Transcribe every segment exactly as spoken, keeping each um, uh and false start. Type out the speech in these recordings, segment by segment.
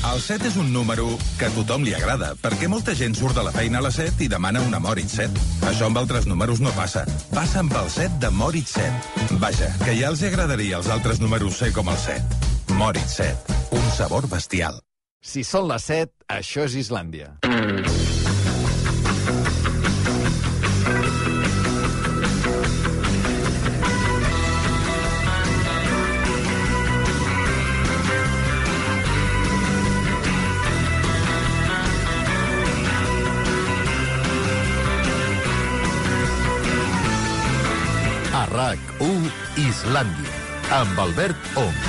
El set és un número que a tothom li agrada, perquè molta gent surt de la feina a les set i demana una Moritz set. Això amb altres números no passa. Passa amb el set de Moritz set. Vaja, que ja els agradaria als altres números ser com el set. Moritz set. Un sabor bestial. Si són les set, això és Islàndia. A RAC u Islàndia, amb Albert Ong.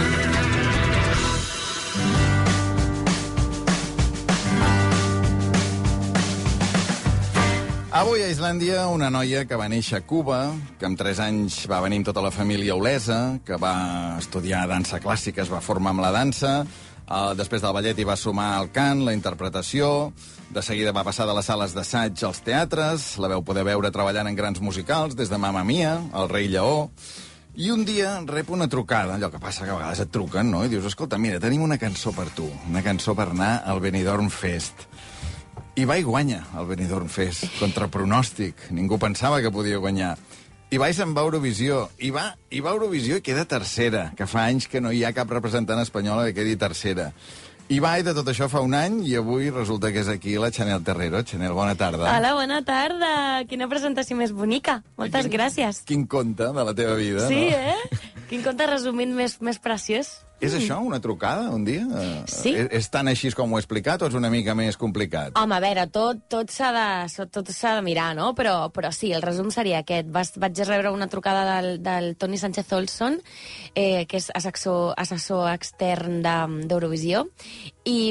Avui a Islàndia, una noia que va néixer a Cuba, que amb tres anys va venir amb tota la família olesa, que va estudiar dansa clàssica, es va formar amb la dansa, Uh, després del ballet hi va sumar el cant, la interpretació, de seguida va passar de les sales d'assaig als teatres, la veu poder veure treballant en grans musicals, des de Mamma Mia, El rei lleó, i un dia rep una trucada, allò que passa que a vegades et truquen, no? I dius, escolta, mira, tenim una cançó per tu, una cançó per anar al Benidorm Fest. I va i guanya el Benidorm Fest, contra pronòstic, ningú pensava que podia guanyar. I va i se'n va a Eurovisió. I va, i va a Eurovisió i queda tercera, que fa anys que no hi ha cap representant espanyola que quedi tercera. I va, i de tot això fa un any, i avui resulta que és aquí la Chanel Terrero. Chanel, bona tarda. Hola, bona tarda. Quina presentació més bonica. Moltes quin, gràcies. Quin conte de la teva vida, sí, no? Sí, eh? Quin conte resumint més, més preciós. És això, una trucada, un dia? Sí. És, és tan així com ho he explicat o és una mica més complicat? Home, a veure, tot, tot s'ha de, tot s'ha de mirar, no? Però, però sí, el resum seria aquest. Vas, vaig rebre una trucada del, del Toni Sánchez Olson, eh, que és assessor, assessor extern d'Eurovisió, i,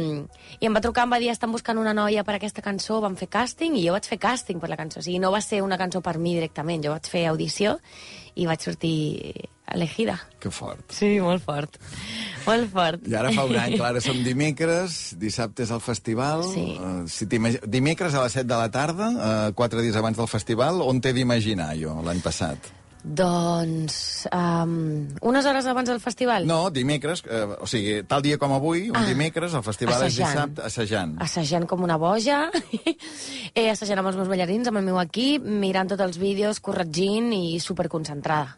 i em va trucar, em va dir, estan buscant una noia per aquesta cançó, van fer càsting, i jo vaig fer càsting per la cançó. O sigui, no va ser una cançó per mi directament, jo vaig fer audició i vaig sortir elegida. Que fort. Sí, molt fort. Molt fort. I ara fa un any, clar, som dimecres, dissabte és el festival. Sí. Uh, si dimecres a les set de la tarda, uh, quatre dies abans del festival, on t'he d'imaginar jo, l'any passat? Doncs... Um, unes hores abans del festival? No, dimecres, eh, o sigui, tal dia com avui, un ah, dimecres, el festival assajant. És dissabte, assajant. Assajant com una boja, eh, assajant amb els meus ballarins, amb el meu equip, mirant tots els vídeos, corregint i superconcentrada.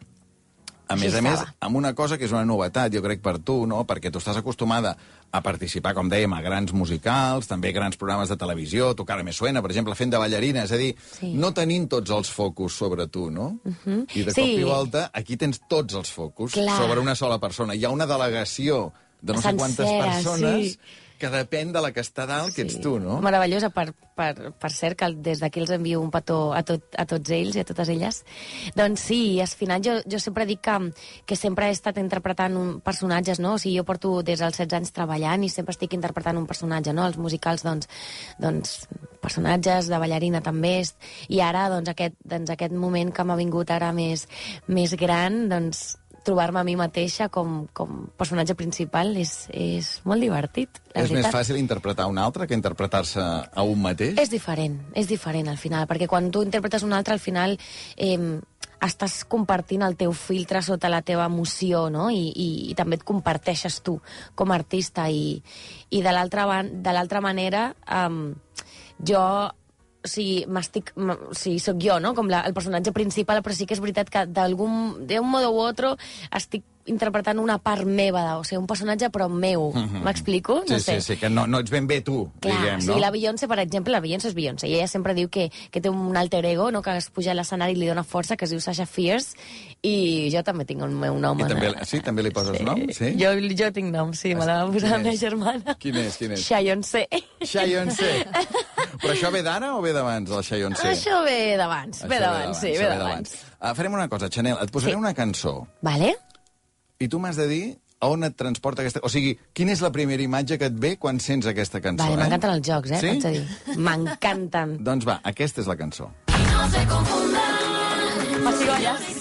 A més a més, amb una cosa que és una novetat, jo crec, per tu, no? Perquè tu estàs acostumada a participar, com dèiem, a grans musicals, també grans programes de televisió, Tu cara me suena, per exemple, fent de ballarina, és a dir, sí. no tenint tots els focus sobre tu, no? Uh -huh. I de sí. cop i volta, aquí tens tots els focus Clar. sobre una sola persona. Hi ha una delegació de no sé quantes persones... Sí. que depèn de la que està dalt, sí. que ets tu, no? Meravellosa, per, per, per cert, que des d'aquí els envio un petó a, tot, a tots ells i a totes elles. Doncs sí, al final jo, jo sempre dic que, que sempre he estat interpretant un, personatges, no? O sigui, jo porto des dels setze anys treballant i sempre estic interpretant un personatge, no? Els musicals, doncs, doncs personatges de ballarina també. I ara, doncs, aquest, doncs, aquest moment que m'ha vingut ara més, més gran, doncs, trobar-me a mi mateixa com, com personatge principal és, és molt divertit. És veritat. Més fàcil interpretar un altre que interpretar-se a un mateix? És diferent, és diferent al final, perquè quan tu interpretes un altre, al final eh, estàs compartint el teu filtre sota la teva emoció, no? I, i, i també et comparteixes tu com a artista. I, i de l'altra manera, eh, jo... O sigui, m'estic, o sigui, soc jo, no?, com la, el personatge principal, però sí que és veritat que d'algun, d'un modo u altre estic interpretant una part meva, o sigui, un personatge però meu. M'explico? Mm-hmm. No sí, sé. sí, sí, que no, no ets ben bé tu, Clar, diguem, sí, no? Sí, la Beyoncé, per exemple, la Beyoncé és Beyoncé, i ella sempre diu que, que té un alter ego, no?, que es puja a l'escenari i li dona força, que es diu Sasha Fierce, i jo també tinc el meu nom. I també, sí, també li poses sí. nom? Sí? Jo, jo tinc nom, sí, me la va posar la meva germana. Quin és, quin és? Beyoncé. Beyoncé. Però això ve d'ara o ve d'abans, el Beyoncé? Això ve d'abans, ve d'abans, sí, ve d'abans. Uh, farem una cosa, Chanel, et posaré sí. una cançó. Vale. I tu m'has de dir a on et transporta aquesta... O sigui, quina és la primera imatge que et ve quan sents aquesta cançó? Vale, eh? m'encanten els jocs, eh? Sí? dir. M'encanten. Doncs va, aquesta és la cançó. No se confundan. Pessigolles.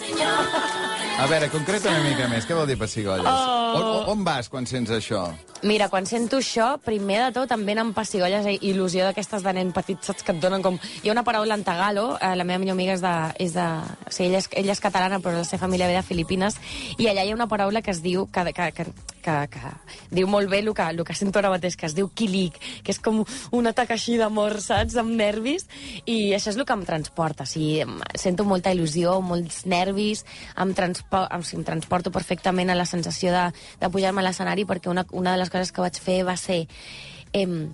A veure, concreta una mica més. Què vol dir pessigolles? Oh. On, on vas quan sents això? Mira, quan sento això, primer de tot em venen pessigolles i il·lusió d'aquestes de nen petit, saps, que et donen com... Hi ha una paraula en tagalo, eh, la meva millor amiga és de... És de o sigui, ella, és, ella és catalana, però la seva família ve de Filipines, i allà hi ha una paraula que es diu... que, que, que, que, que diu molt bé el que, el que sento ara mateix, que es diu quilic, que és com un atac així d'amor, saps?, amb nervis, i això és el que em transporta. O sigui, sento molta il·lusió, molts nervis, em, transpo o sigui, em transporto perfectament a la sensació de, de pujar-me a l'escenari, perquè una, una de les coses que vaig fer va ser... Eh,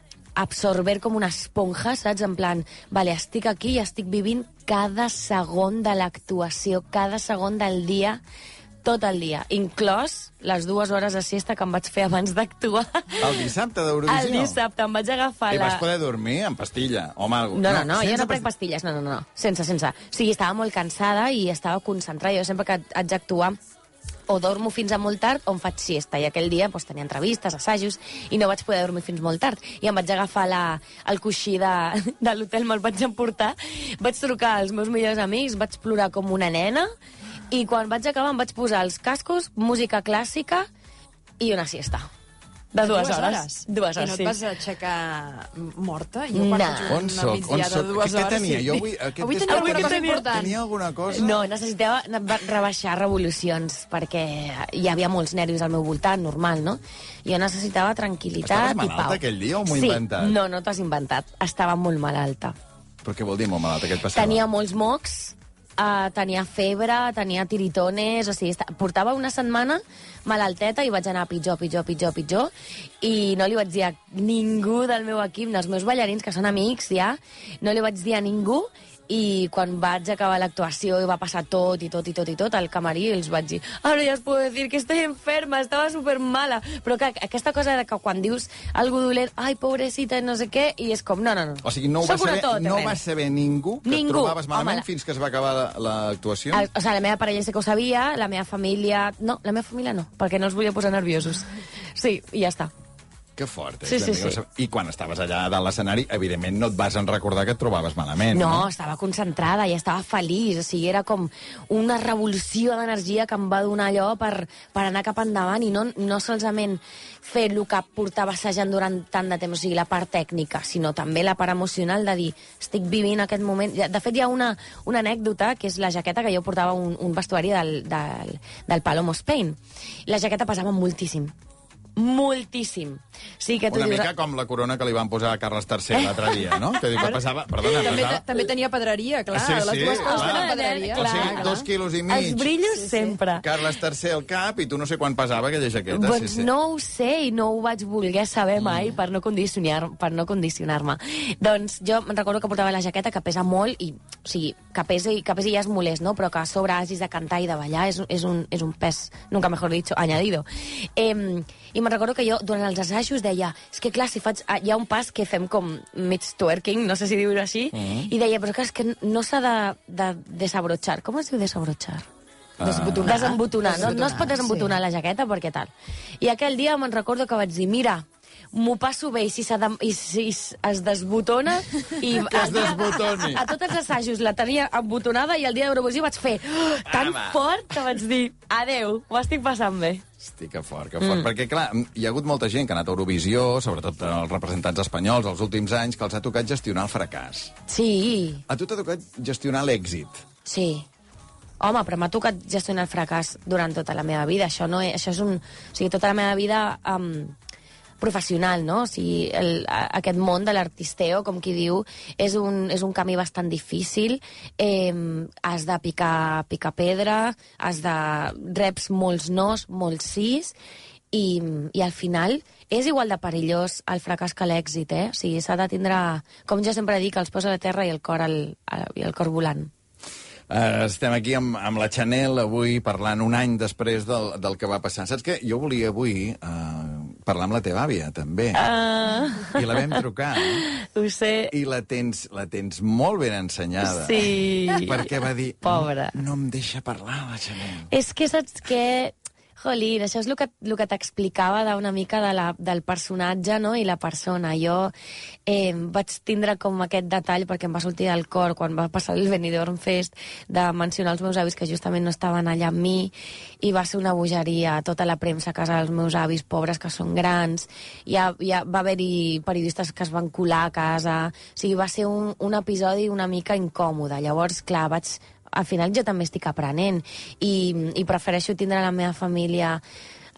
absorber com una esponja, saps? En plan, vale, estic aquí i estic vivint cada segon de l'actuació, cada segon del dia, tot el dia, inclòs les dues hores de siesta que em vaig fer abans d'actuar. El dissabte d'Eurovisió? El dissabte, em vaig agafar I la... vas poder dormir amb pastilla o amb alguna No, no, no, no jo no prenc pastilles, no, no, no, sense, sense. O sigui, estava molt cansada i estava concentrada. Jo sempre que haig d'actuar o dormo fins a molt tard o em faig siesta. I aquell dia doncs, tenia entrevistes, assajos, i no vaig poder dormir fins molt tard. I em vaig agafar la, el coixí de, de l'hotel, me'l vaig emportar, vaig trucar als meus millors amics, vaig plorar com una nena, i quan vaig acabar em vaig posar els cascos, música clàssica i una siesta. De dues, dues hores. hores. Dues hores, I no et sí. vas aixecar morta? Jo quan No. faig On una soc? On migdiada soc? de dues Què hores... tenia? sí. Jo avui, aquest Avui vespre tenia alguna Avui cosa que tenia- important. Tenia alguna cosa? No, necessitava rebaixar revolucions, perquè hi havia molts nervis al meu voltant, normal, no? Jo necessitava tranquil·litat Estaves i pau. malalta aquell dia o m'ho he sí, inventat? no, no t'has inventat. Estava molt malalta. Però què vol dir molt malalta? Què et passava? Tenia molts mocs, uh, tenia febre, tenia tiritones, o sigui, esta... portava una setmana malalteta i vaig anar pitjor, pitjor, pitjor, pitjor, i no li vaig dir a ningú del meu equip, dels meus ballarins, que són amics ja, no li vaig dir a ningú, i quan vaig acabar l'actuació i va passar tot i tot i tot i tot, al camarí els vaig dir, ara ja es puedo decir que estoy enferma, estava super mala, però que aquesta cosa de que quan dius algú dolent, ai, pobrecita, no sé què, i és com, no, no, no. O sigui, no ho va Soc una saber, todoterreny. no va saber ningú que Ningú. et trobaves malament Home, la- fins que es va acabar l'actuació? El, o sigui, la meva parella sí que ho sabia, la meva família... No, la meva família no, perquè no els volia posar nerviosos. Sí, i ja està. Que fort, eh? Sí, sí, sí. I quan estaves allà dalt l'escenari, evidentment no et vas en recordar que et trobaves malament. No, No, estava concentrada i estava feliç, o sigui, era com una revolució d'energia que em va donar allò per, per anar cap endavant i no, no solament fer el que portava assajant durant tant de temps, o sigui, la part tècnica, sinó també la part emocional de dir, estic vivint aquest moment... De fet, hi ha una, una anècdota, que és la jaqueta que jo portava un, un vestuari del, del, del Palomo Spain. La jaqueta pesava moltíssim. Moltíssim. Sí, que tu Una dius... mica com la corona que li van posar a Carles tercer l'altre dia, no? Que diu que passava... Perdona, També, pesava... també tenia pedreria, clar. Sí, sí, les dues coses clar. tenen pedreria. O sigui, clar. dos quilos i mig. Els brillos Sí, sí. sempre. Carles tercer al cap i tu no sé quan pesava aquella jaqueta. Pues sí, sí. no ho sé i no ho vaig voler saber mai per no condicionar per no condicionar-me. Doncs jo me'n recordo que portava la jaqueta que pesa molt i, o sigui, que pesi, que pesi ja és molest, no? Però que a sobre hagis de cantar i de ballar és, és, un, és un pes, nunca mejor dicho, añadido. Eh, I me'n recordo que jo durant els assajos deia, és que clar, si faig... ah, hi ha un pas que fem com mig twerking, no sé si dir-ho així, Mm. i deia, però clar, és que no s'ha de, de desabrochar. Com es diu desabrochar? Desbotonar. Desembotonar. No, no es pot desembotonar sí. la jaqueta perquè tal. I aquell dia me'n recordo que vaig dir, mira, m'ho passo bé i si, de, i si es desbotona i Que es el dia- desbotoni. a tots els assajos la tenia embotonada i el dia d'Eurovisió vaig fer oh, tan Home. fort que vaig dir adeu, ho estic passant bé. Hosti, que fort, que fort. Mm. Perquè, clar, hi ha hagut molta gent que ha anat a Eurovisió, sobretot els representants espanyols, els últims anys, que els ha tocat gestionar el fracàs. Sí, A tu t'ha tocat gestionar l'èxit. sí. Home, però m'ha tocat gestionar el fracàs durant tota la meva vida. Això no és, això és un... O sigui, tota la meva vida um, professional, no? O sigui, el, a, aquest món de l'artisteo, com qui diu, és un, és un camí bastant difícil. Eh, has de picar, picar pedra, has de... reps molts nos, molts sís, i, i al final és igual de perillós el fracàs que l'èxit, eh? O sigui, s'ha de tindre, com jo sempre dic, els peus a la terra i el cor, al, al, i el cor volant. Uh, estem aquí amb, amb la Chanel avui parlant un any després del, del que va passar. Saps què? Jo volia avui uh, parlar amb la teva àvia, també. Ah. I la vam trucar. Ho sé. I la tens, la tens molt ben ensenyada. Sí. Perquè va dir... Pobra. No, no em deixa parlar, la Chanel. És que saps què? Jolín, això és el que, el que t'explicava d'una mica de la, del personatge, no?, i la persona. Jo eh, vaig tindre com aquest detall, perquè em va sortir del cor quan va passar el Benidorm Fest, de mencionar els meus avis que justament no estaven allà amb mi, i va ser una bogeria, tota la premsa a casa dels meus avis, pobres que són grans, ja, ja va haver-hi periodistes que es van colar a casa, o sigui, va ser un, un episodi una mica incòmode. Llavors, clar, vaig... al final jo també estic aprenent i, i prefereixo tindre la meva família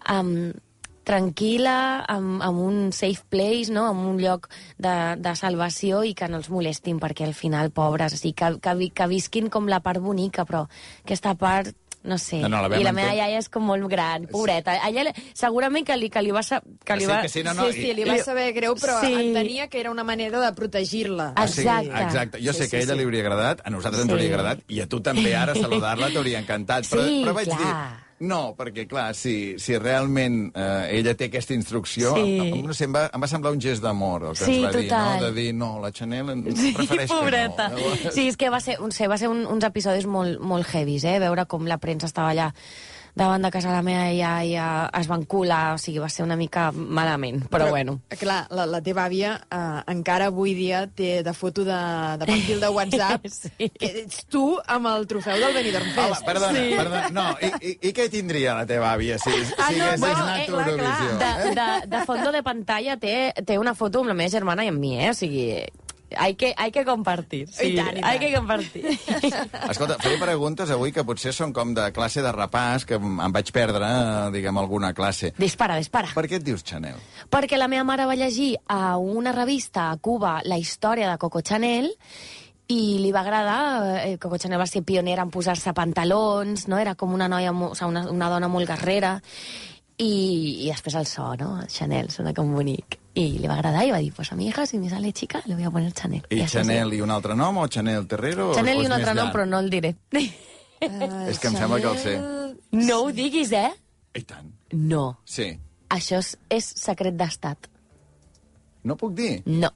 um, tranquil·la, amb, amb un safe place, no? Amb un lloc de, de salvació i que no els molestin, perquè al final, pobres, o sigui, que, que, vi- que visquin com la part bonica, però aquesta part, no sé. No, no, la vam I la meva entendre. iaia és com molt gran, pobreta. A ella, segurament que li, que li va... sa- Que li Sí, va... que sí, no, no, Sí, sí, li va saber greu, però Sí. entenia que era una manera de protegir-la. Ah, O sigui, Exacte. exacte. Jo Sí, sé sí, que a ella sí. li hauria agradat, a nosaltres ens Sí. hauria agradat, i a tu també ara saludar-la t'hauria encantat. Però, Sí, però vaig clar. dir... No, perquè, clar, si, si realment eh, ella té aquesta instrucció, Sí. em, no sé, em, va, em va semblar un gest d'amor, el que Sí, ens va dir, total. no? De dir, no, la Chanel en Sí, prefereix pobreta. que no. Sí, és que va ser, un, sé, va ser un, uns episodis molt, molt heavies, eh? Veure com la premsa estava allà davant de casa la meva iaia, es van colar, o sigui, va ser una mica malament, però, però bueno. Clar, la, la teva àvia eh, encara avui dia té de foto de, de perfil de WhatsApp Sí. que ets tu amb el trofeu del Benidorm Home, Fest. perdona, Sí. perdona, no, i, i, i què tindria la teva àvia si, si Ah, no, haguessis bueno, anat eh, a clar, Eurovisió? De, de, de fondo de pantalla té, té una foto amb la meva germana i amb mi, eh? O sigui, hay que, hay que compartir. Sí, I tant, i hay tant. que compartir. Escolta, faré preguntes avui que potser són com de classe de repàs, que em em vaig perdre, eh, diguem, alguna classe. Dispara, dispara. Per què et dius Chanel? Perquè la meva mare va llegir a una revista a Cuba la història de Coco Chanel i li va agradar. eh, Coco Chanel va ser pionera en posar-se pantalons, no? Era com una noia, mo- o sigui, una, una dona molt guerrera. I, i després el so, no? Chanel, sona com bonic. I li va agradar i va dir, pues a mi hija, si me sale chica, le voy a poner Chanel. I això Chanel i un altre nom, o Chanel Terrero? Chanel o i és un altre més nom, llarg? però no el diré. És que em sembla que el sé. No ho diguis, eh? I tant. No. Sí. Això és, és secret d'estat. No puc dir? No.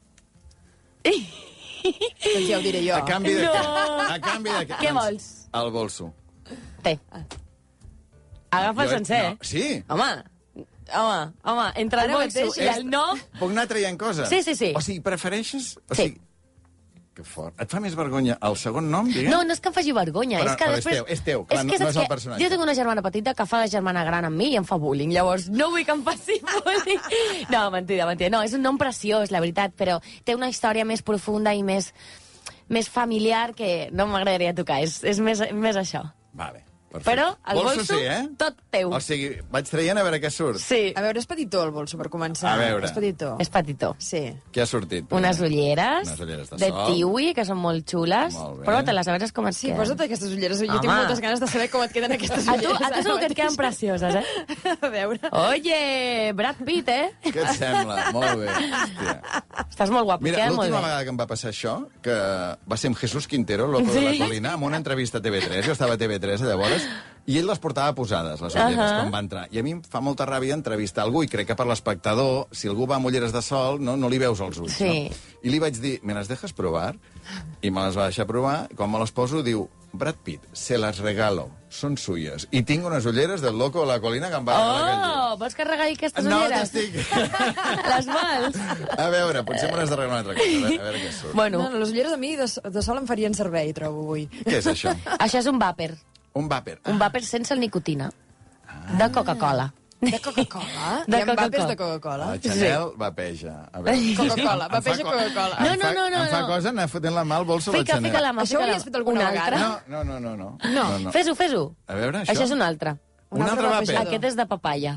Doncs ja ho diré jo. A canvi de No. què? A canvi de què? Què Doncs, vols? El bolso. Té. Agafa el Jo- sencer. No, sí. Home, home, home, entre el Ara bolso mateix i és- el no... Puc anar traient coses? Sí, sí, sí. O sigui, prefereixes... O Sí. sigui, que fort. Et fa més vergonya el segon nom, diguem? No, no és que em faci vergonya, Però- és que però és després... teu, és teu, clar, no- que no saps és el què? personatge. Jo tinc una germana petita que fa la germana gran amb mi i em fa bullying, llavors no vull que em faci bullying. No, mentida, mentida. No, és un nom preciós, la veritat, però té una història més profunda i més, més familiar que no m'agradaria tocar. És, és més, més això. Vale, perfecte. Però el bolso, sí, eh? tot teu. O sigui, vaig traient a veure què surt. Sí, A veure, és petitó el bolso, per començar. A veure. És petitó. és petitó. Sí. Què ha sortit? primer? Unes ulleres, Unes ulleres de de sol. tiwi, que són molt xules. Molt bé. Prova-te-les, a veure com et Sí, queden. posa't aquestes ulleres. Jo Home. tinc moltes ganes de saber com et queden aquestes A tu, ulleres. a tu segur que et queden precioses, eh? A veure. Oye, Brad Pitt, eh? Què et sembla? Molt bé. Hòstia. Estàs molt guapo, Mira, queda molt l'última bé. vegada que em va passar això, que va ser amb Jesús Quintero, loco de la Sí. colina, amb una entrevista a T V tres, jo estava a T V tres llavors, i ell les portava posades, les ulleres, Ahà. quan va entrar. I a mi em fa molta ràbia entrevistar algú, i crec que per l'espectador, si algú va amb ulleres de sol, no, no li veus els ulls, Sí. no? I li vaig dir, me las dejas provar? I me les va deixar provar, i quan me les poso, diu, Brad Pitt, se las regalo, són suyes. I tinc unes ulleres del loco de la colina que em va regalar aquell dia. Oh, vols que regali aquestes No, ulleres? t'estic... Les vols? A veure, potser me n'has de regalar una altra cosa. A veure, a veure què surt. Bueno, No, les ulleres a mi de, de sol em farien servei, trobo, avui. Què és això? això és un vàper. Un vàper. Un vàper sense nicotina. De Coca-Cola. De Coca-Cola? De Hi ha Coca-Cola. vàpers de Coca-Cola? La Chanel vapeja. A veure. Coca-Cola, Em fa vapeja co- Coca-Cola. No, Em no, fa- no, no, Em fa no. cosa anar fotent la mà al bolso a la Fica, Chanel. fica la mà, Això ho fica la havies fet alguna una vegada? altra. No, no, no, no. no. No. no, no. Fes-ho, fes-ho. A veure, això. Això és un altre. Un altre vàper. Aquest és de papaya.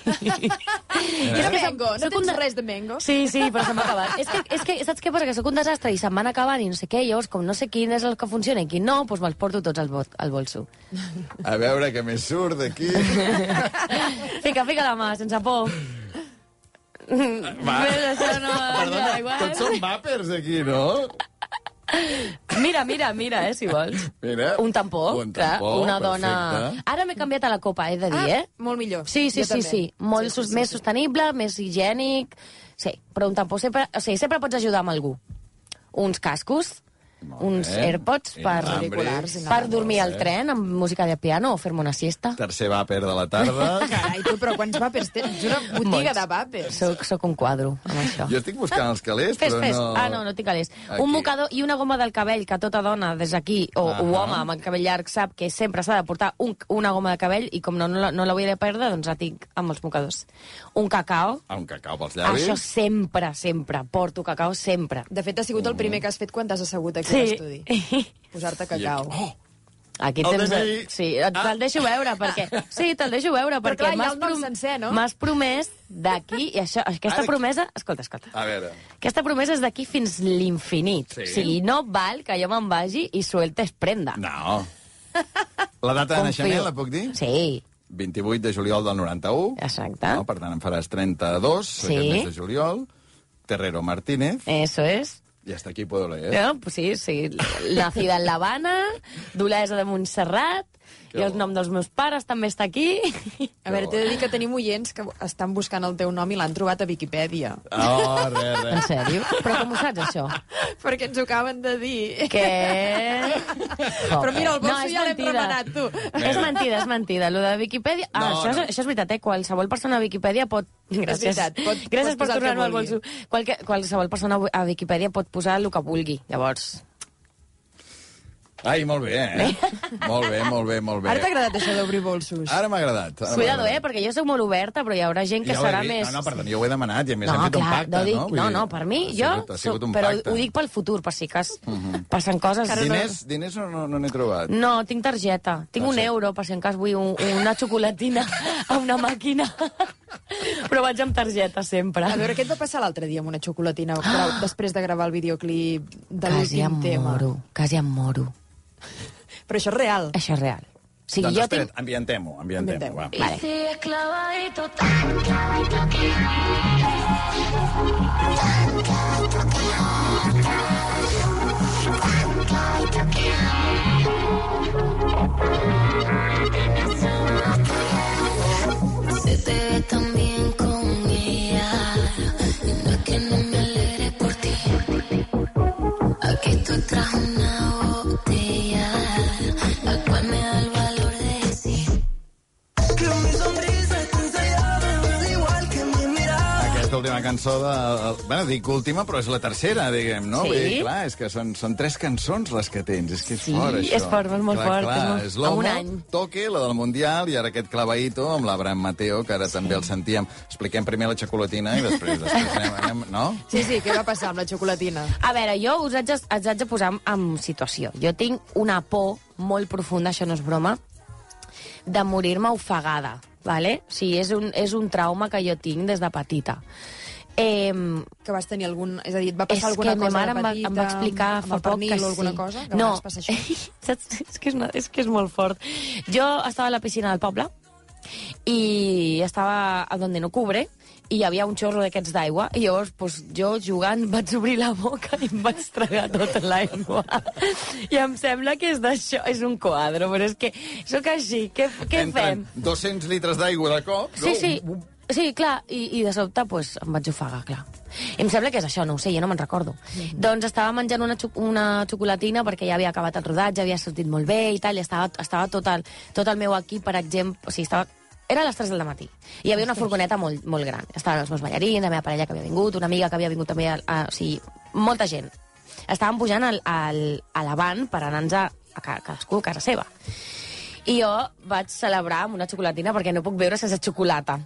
És que mango, no soc un tens de- res de mango? Sí, sí, però se m'ha acabat. És que, és que, saps què passa? Que sóc un desastre i se'm van acabant i no sé què, llavors, com no sé quin és el que funciona i quin no, doncs me'ls porto tots al, bot, al bolso. A veure què més surt d'aquí. Fica, fica la mà, sense por. Va. Ves, això no... Perdona, igual. tots són vàpers aquí, no? Mira, mira, mira, eh, si vols. Mira. Un tampó, Un clar, tampó, una dona... perfecte. Ara m'he canviat a la copa, he de dir, Ah, eh? molt millor. Sí, sí, Jo sí, també. sí. Molt Sí, sí, sus- sí, més sí. sostenible, més higiènic... Sí, però un tampó sempre... O sigui, sempre pots ajudar amb algú. Uns cascos, Molt uns bé. AirPods per, Inalámbrics. per dormir al tren amb música de piano o fer-me una siesta. Tercer vàper de la tarda. Carai, tu, però quants vàpers tens? Ets una botiga Molts. de vàpers. Soc, soc un quadro, amb això. Jo estic buscant els calés, Fes, però fes. no... Ah, no, no tinc calés. Aquí. Un mocador i una goma del cabell, que tota dona des d'aquí, o, Ahà. o home amb el cabell llarg, sap que sempre s'ha de portar un, una goma de cabell i com no, no, la- no la vull de perdre, doncs la tinc amb els mocadors. Un cacao. Ah, un cacau pels llavis. Això sempre, sempre. Porto cacao sempre. De fet, ha sigut el primer que has fet quan t'has assegut aquí Sí. a l'estudi. Posar-te I cacao. aquí- Oh! Aquí El tens... D N I. Sí, te'l deixo veure, perquè... Sí, te'l deixo veure, Però perquè clar, hi ha m'has el nom prom- sencer, no? m'has promès d'aquí... I això, aquesta Ara- promesa... Escolta, escolta. A veure... Aquesta promesa és d'aquí fins l'infinit. Sí. O sigui, no val que jo me'n vagi i sueltes prenda. No. La data de Confio. naixement, la puc dir? Sí, vint-i-vuit de juliol del noranta-u. exacte. No? Per tant, en faràs trenta-dos, Sí. aquest mes de juliol. Terrero Martínez. Eso es. I hasta aquí puedo leer. No, pues sí, sí. Nacida en l'Havana, d'Olesa de Montserrat, i el nom dels meus pares també està aquí. A veure, t'he de dir que tenim oients que estan buscant el teu nom i l'han trobat a Viquipèdia. Oh, res, En res. sèrio? Però com ho saps, això? Perquè ens ho acaben de dir. Què? Però mira, el bolso és ja l'hem mentida. remenat, tu. És mentida, és mentida. Lo de Viquipèdia... Ah, No, això, és, no. això és veritat, eh? Qualsevol persona a Viquipèdia pot... Gràcies. veritat, pot- Gràcies pot per posar el que tornar-me al vulgui. bolso. Qualque, qualsevol persona a Viquipèdia pot posar el que vulgui. Llavors... Ai, molt bé, eh? Molt bé, molt bé, molt bé. Ara t'ha agradat això d'obrir bolsos? Ara m'ha agradat. ara m'ha Cuidado, eh? agradat. Perquè jo soc molt oberta, però hi haurà gent que Ja ho he serà dit. més... No, no, perdó, jo ho he demanat i a més hem No, fet un clar, pacte, no, dic, no? Vull no, dir, no, per mi, ha jo... sigut, ha sigut un però pacte. ho dic pel futur, per si cas passen coses... Diners, diners no, no, no n'he trobat. No, tinc targeta. Tinc un Targeta. euro, per si en cas vull un, una xocolatina a una màquina. Però vaig amb targeta, sempre. A veure, què et va passar l'altre dia amb una xocolatina ah. després de gravar el videoclip de Quasi em l'últim tema? moro, quasi em moro. Però això és real. Això és real. O sigui, Doncs jo espera't, tinc... ambientem-ho, ambientem-ho, va. Vale. Se te ve tan bien con ella, no es que no me alegre por ti. Aquí estoy tras una botella, la cual me da el valor de decir que mi sonrisa es ensayada, igual que mi mirada. Aquesta última cançó de... Bueno, dic última, però és la tercera, diguem, no? Sí. Vull dir, clar, és que són, són tres cançons les que tens. És que és Sí, fort, això. és fort, és molt clar, fort, Clar, és molt- és l'Homo, en un any. Toque, la del Mundial, i ara aquest claveïto amb l'Abraham Mateo, que ara sí. també el sentíem. Expliquem primer la xocolatina i després, després anem, anem, no? Sí, sí, què va passar amb la xocolatina? A veure, jo us haig, de- us haig de posar en, en situació. Jo tinc una por molt profunda, això no és broma, de morir-me ofegada, ¿vale? O sigui, és un, és un trauma que jo tinc des de petita. Eh, Que vas tenir algun... És a dir, et va passar és alguna que ma cosa mare de em va, petita? em va explicar amb fa el poc pernil que o alguna sí. cosa? Que no, a vegades passa això? saps? És que és, una, és que és molt fort. Jo estava a la piscina del poble i estava a donde no cubre i hi havia un xorro d'aquests d'aigua i llavors pues, jo jugant vaig obrir la boca i em vaig tragar tota l'aigua. I em sembla que és d'això, és un quadre, però és que sóc així, què, què Entren fem? dos-cents litres d'aigua de cop, Sí, no? sí, sí, clar, i, i de sobte pues, em vaig ofegar, clar. I em sembla que és això, no ho sé, jo no me'n recordo. Mm. Doncs estava menjant una, xo una xocolatina perquè ja havia acabat el rodatge, havia sortit molt bé i tal, i estava, estava tot, el, tot el meu equip, per exemple, o sigui, estava... Era a les tres del matí. I hi havia una furgoneta molt, molt gran. Estaven els meus ballarins, la meva parella que havia vingut, una amiga que havia vingut també, a, a, o sigui, molta gent. Estàvem pujant al, al, a l'avant per anar-nos a, a cadascú a casa seva. I jo vaig celebrar amb una xocolatina perquè no puc veure sense xocolata.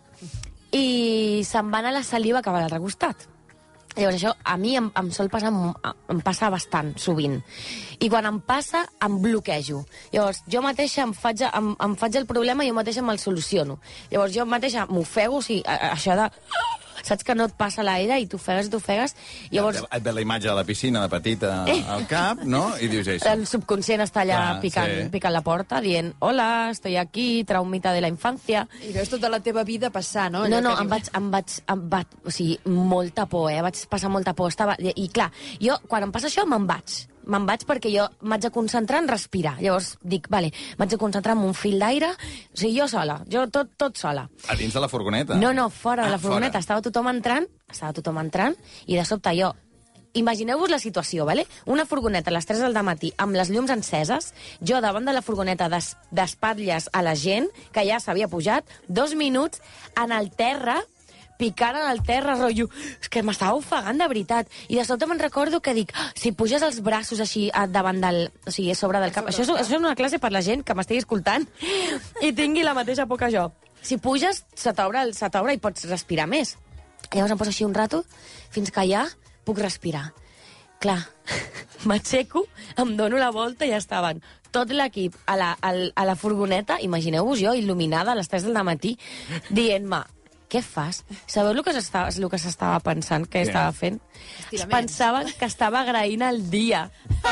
I se'm va anar la saliva cap a l'altre costat. Llavors això a mi em, em sol passar, em passa bastant, sovint. I quan em passa, em bloquejo. Llavors jo mateixa em faig, em, em faig el problema i jo mateixa me'l soluciono. Llavors jo mateixa m'ofego, o sigui, a- a- això de... Saps que no et passa l'aire i t'ofegues i t'ofegues. Llavors Et ve la imatge de la piscina de petita al cap, no? I dius això. el subconscient està allà Clar, picant, sí. picant la porta, dient hola, estoy aquí, traumita de la infancia. I veus tota la teva vida passar, no? No, Allò no, que em dius, vaig, em vaig, em vaig, o sigui, molta por, eh? Vaig passar molta por. Estava, I clar, jo, quan em passa això, me'n vaig. Me'n vaig perquè jo m'haig de concentrar en respirar. Llavors dic, vale, m'haig de concentrar en un fil d'aire, o sigui, jo sola, jo tot, tot sola. A dins de la furgoneta? No, no, fora de Ah, la furgoneta. fora. Estava tothom entrant, estava tothom entrant, i de sobte jo... Imagineu-vos la situació, vale? Una furgoneta a les tres del matí amb les llums enceses, jo davant de la furgoneta des, d'espatlles a la gent, que ja s'havia pujat, dos minuts en el terra, picant en el terra, rotllo... És que m'estava ofegant de veritat. I de sobte me'n recordo que dic, ah, si puges els braços així a davant del... O sigui, a sobre del cap... Això és, això és una classe per la gent que m'estigui escoltant i tingui la mateixa por que jo. Si puges, se t'obre el- se t'obre i pots respirar més. Llavors em poso així un rato, fins que ja puc respirar. Clar, m'aixeco, em dono la volta i ja estaven tot l'equip a, la, a, a la furgoneta, imagineu-vos jo, il·luminada a les tres del matí, dient-me, què fas? Sabeu el que s'estava, el que s'estava pensant que Què? estava fent? Es pensava que estava agraint el dia.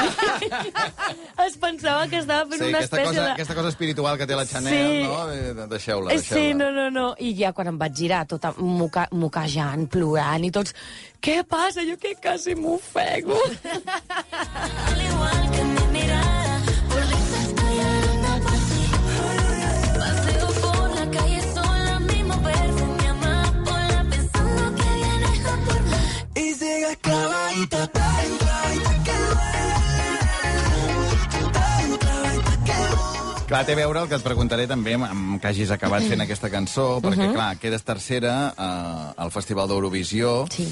Es pensava que estava fent Sí, una aquesta espècie cosa, de... aquesta cosa espiritual que té la Chanel, Sí. no? Eh, Deixeu-la, deixeu-la. Sí, no, no, no. I ja quan em vaig girar, tota moca, moquejant, plorant i tots... Què passa? Jo que quasi m'ofego. Al igual que mi mirada, por dentro estoy llorando por ti. Paseo por la calle sola, mismo perfume amapola, pensando que vienes a por mí. Y sigue clavadita, clavadita que Clar, té a veure el que et preguntaré també amb, amb que hagis acabat fent aquesta cançó, perquè, Mhm. clar, quedes tercera eh, al Festival d'Eurovisió. Sí.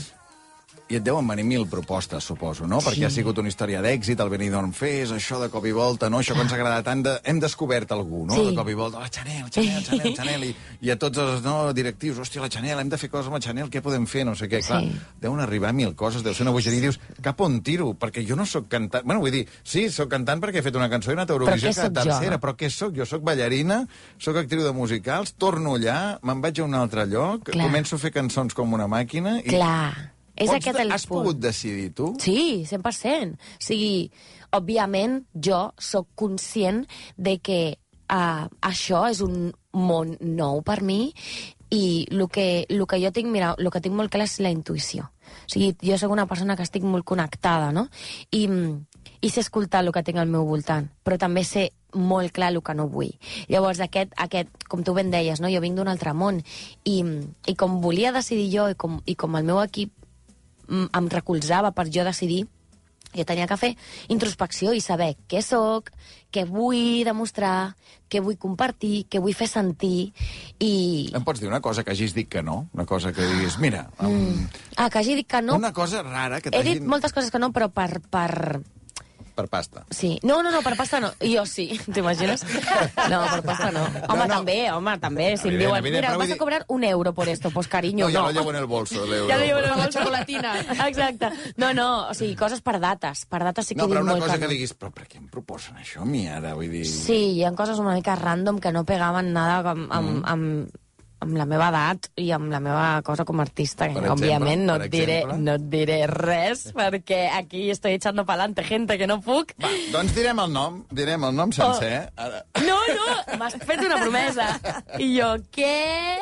I et deuen venir mil propostes, suposo, no? Sí. Perquè ha sigut una història d'èxit, el Benidorm Fes, això de cop i volta, no? Això que ens agrada tant, de... hem descobert algú, no? Sí. De cop i volta, la Chanel, Chanel, Chanel, Chanel, i, i a tots els no, directius, hòstia, la Chanel, hem de fer coses amb la Chanel, què podem fer? No sé què, clar, Sí. deuen arribar mil coses, deu ser una bogeria, i dius, cap on tiro? Perquè jo no sóc cantant, bueno, vull dir, sí, sóc cantant perquè he fet una cançó i he anat a Eurovisió, què que sóc jo? tercera, però què sóc? Jo sóc ballarina, sóc actriu de musicals, torno allà, me'n vaig a un altre lloc, Clar. començo a fer cançons com una màquina, i Clar. És Pots aquest de- el has punt. pogut decidir tu? Sí, cent per cent. O sigui, òbviament, jo sóc conscient de que uh, això és un món nou per mi i el que, el que jo tinc, mira, el que tinc molt clar és la intuïció. O sigui, jo sóc una persona que estic molt connectada, no? I, i sé escoltar el que tinc al meu voltant, però també sé molt clar el que no vull. Llavors, aquest, aquest com tu ben deies, no? Jo vinc d'un altre món i, i com volia decidir jo i com, i com el meu equip mm, em recolzava per jo decidir, jo tenia que fer introspecció i saber què sóc, què vull demostrar, què vull compartir, què vull fer sentir, i... Em pots dir una cosa que hagis dit que no? Una cosa que diguis, mira... Um, Ah, que hagi dit que no. Una cosa rara que He dit t'hagin... moltes coses que no, però per... per... Per pasta. Sí. No, no, no, per pasta no. Jo sí, t'imagines? No, per pasta no. Home, No, no. també, home, també. Si em Evident, diuen, evident, mira, però vull vas a dir- cobrar un euro por esto, pues cariño, No, ja no. lo llevo en el bolso, l'euro. Ja lo llevo en el La bolso. xocolatina. Exacte. No, no, o sigui, coses per dates. Per dates sí que No, he dit però una molt cosa que que no. diguis, però per què em proposen això a mi ara? Vull dir... Sí, hi ha coses una mica random que no pegaven nada amb, amb, Mm. amb, amb la meva edat i amb la meva cosa com a artista. Per Que, exemple, òbviament no per et, diré, exemple? no et diré res, perquè aquí estoy echando pa'lante gente que no puc. Va, doncs direm el nom, direm el nom sencer. Oh. Ara... No, no, m'has fet una promesa. I jo, què?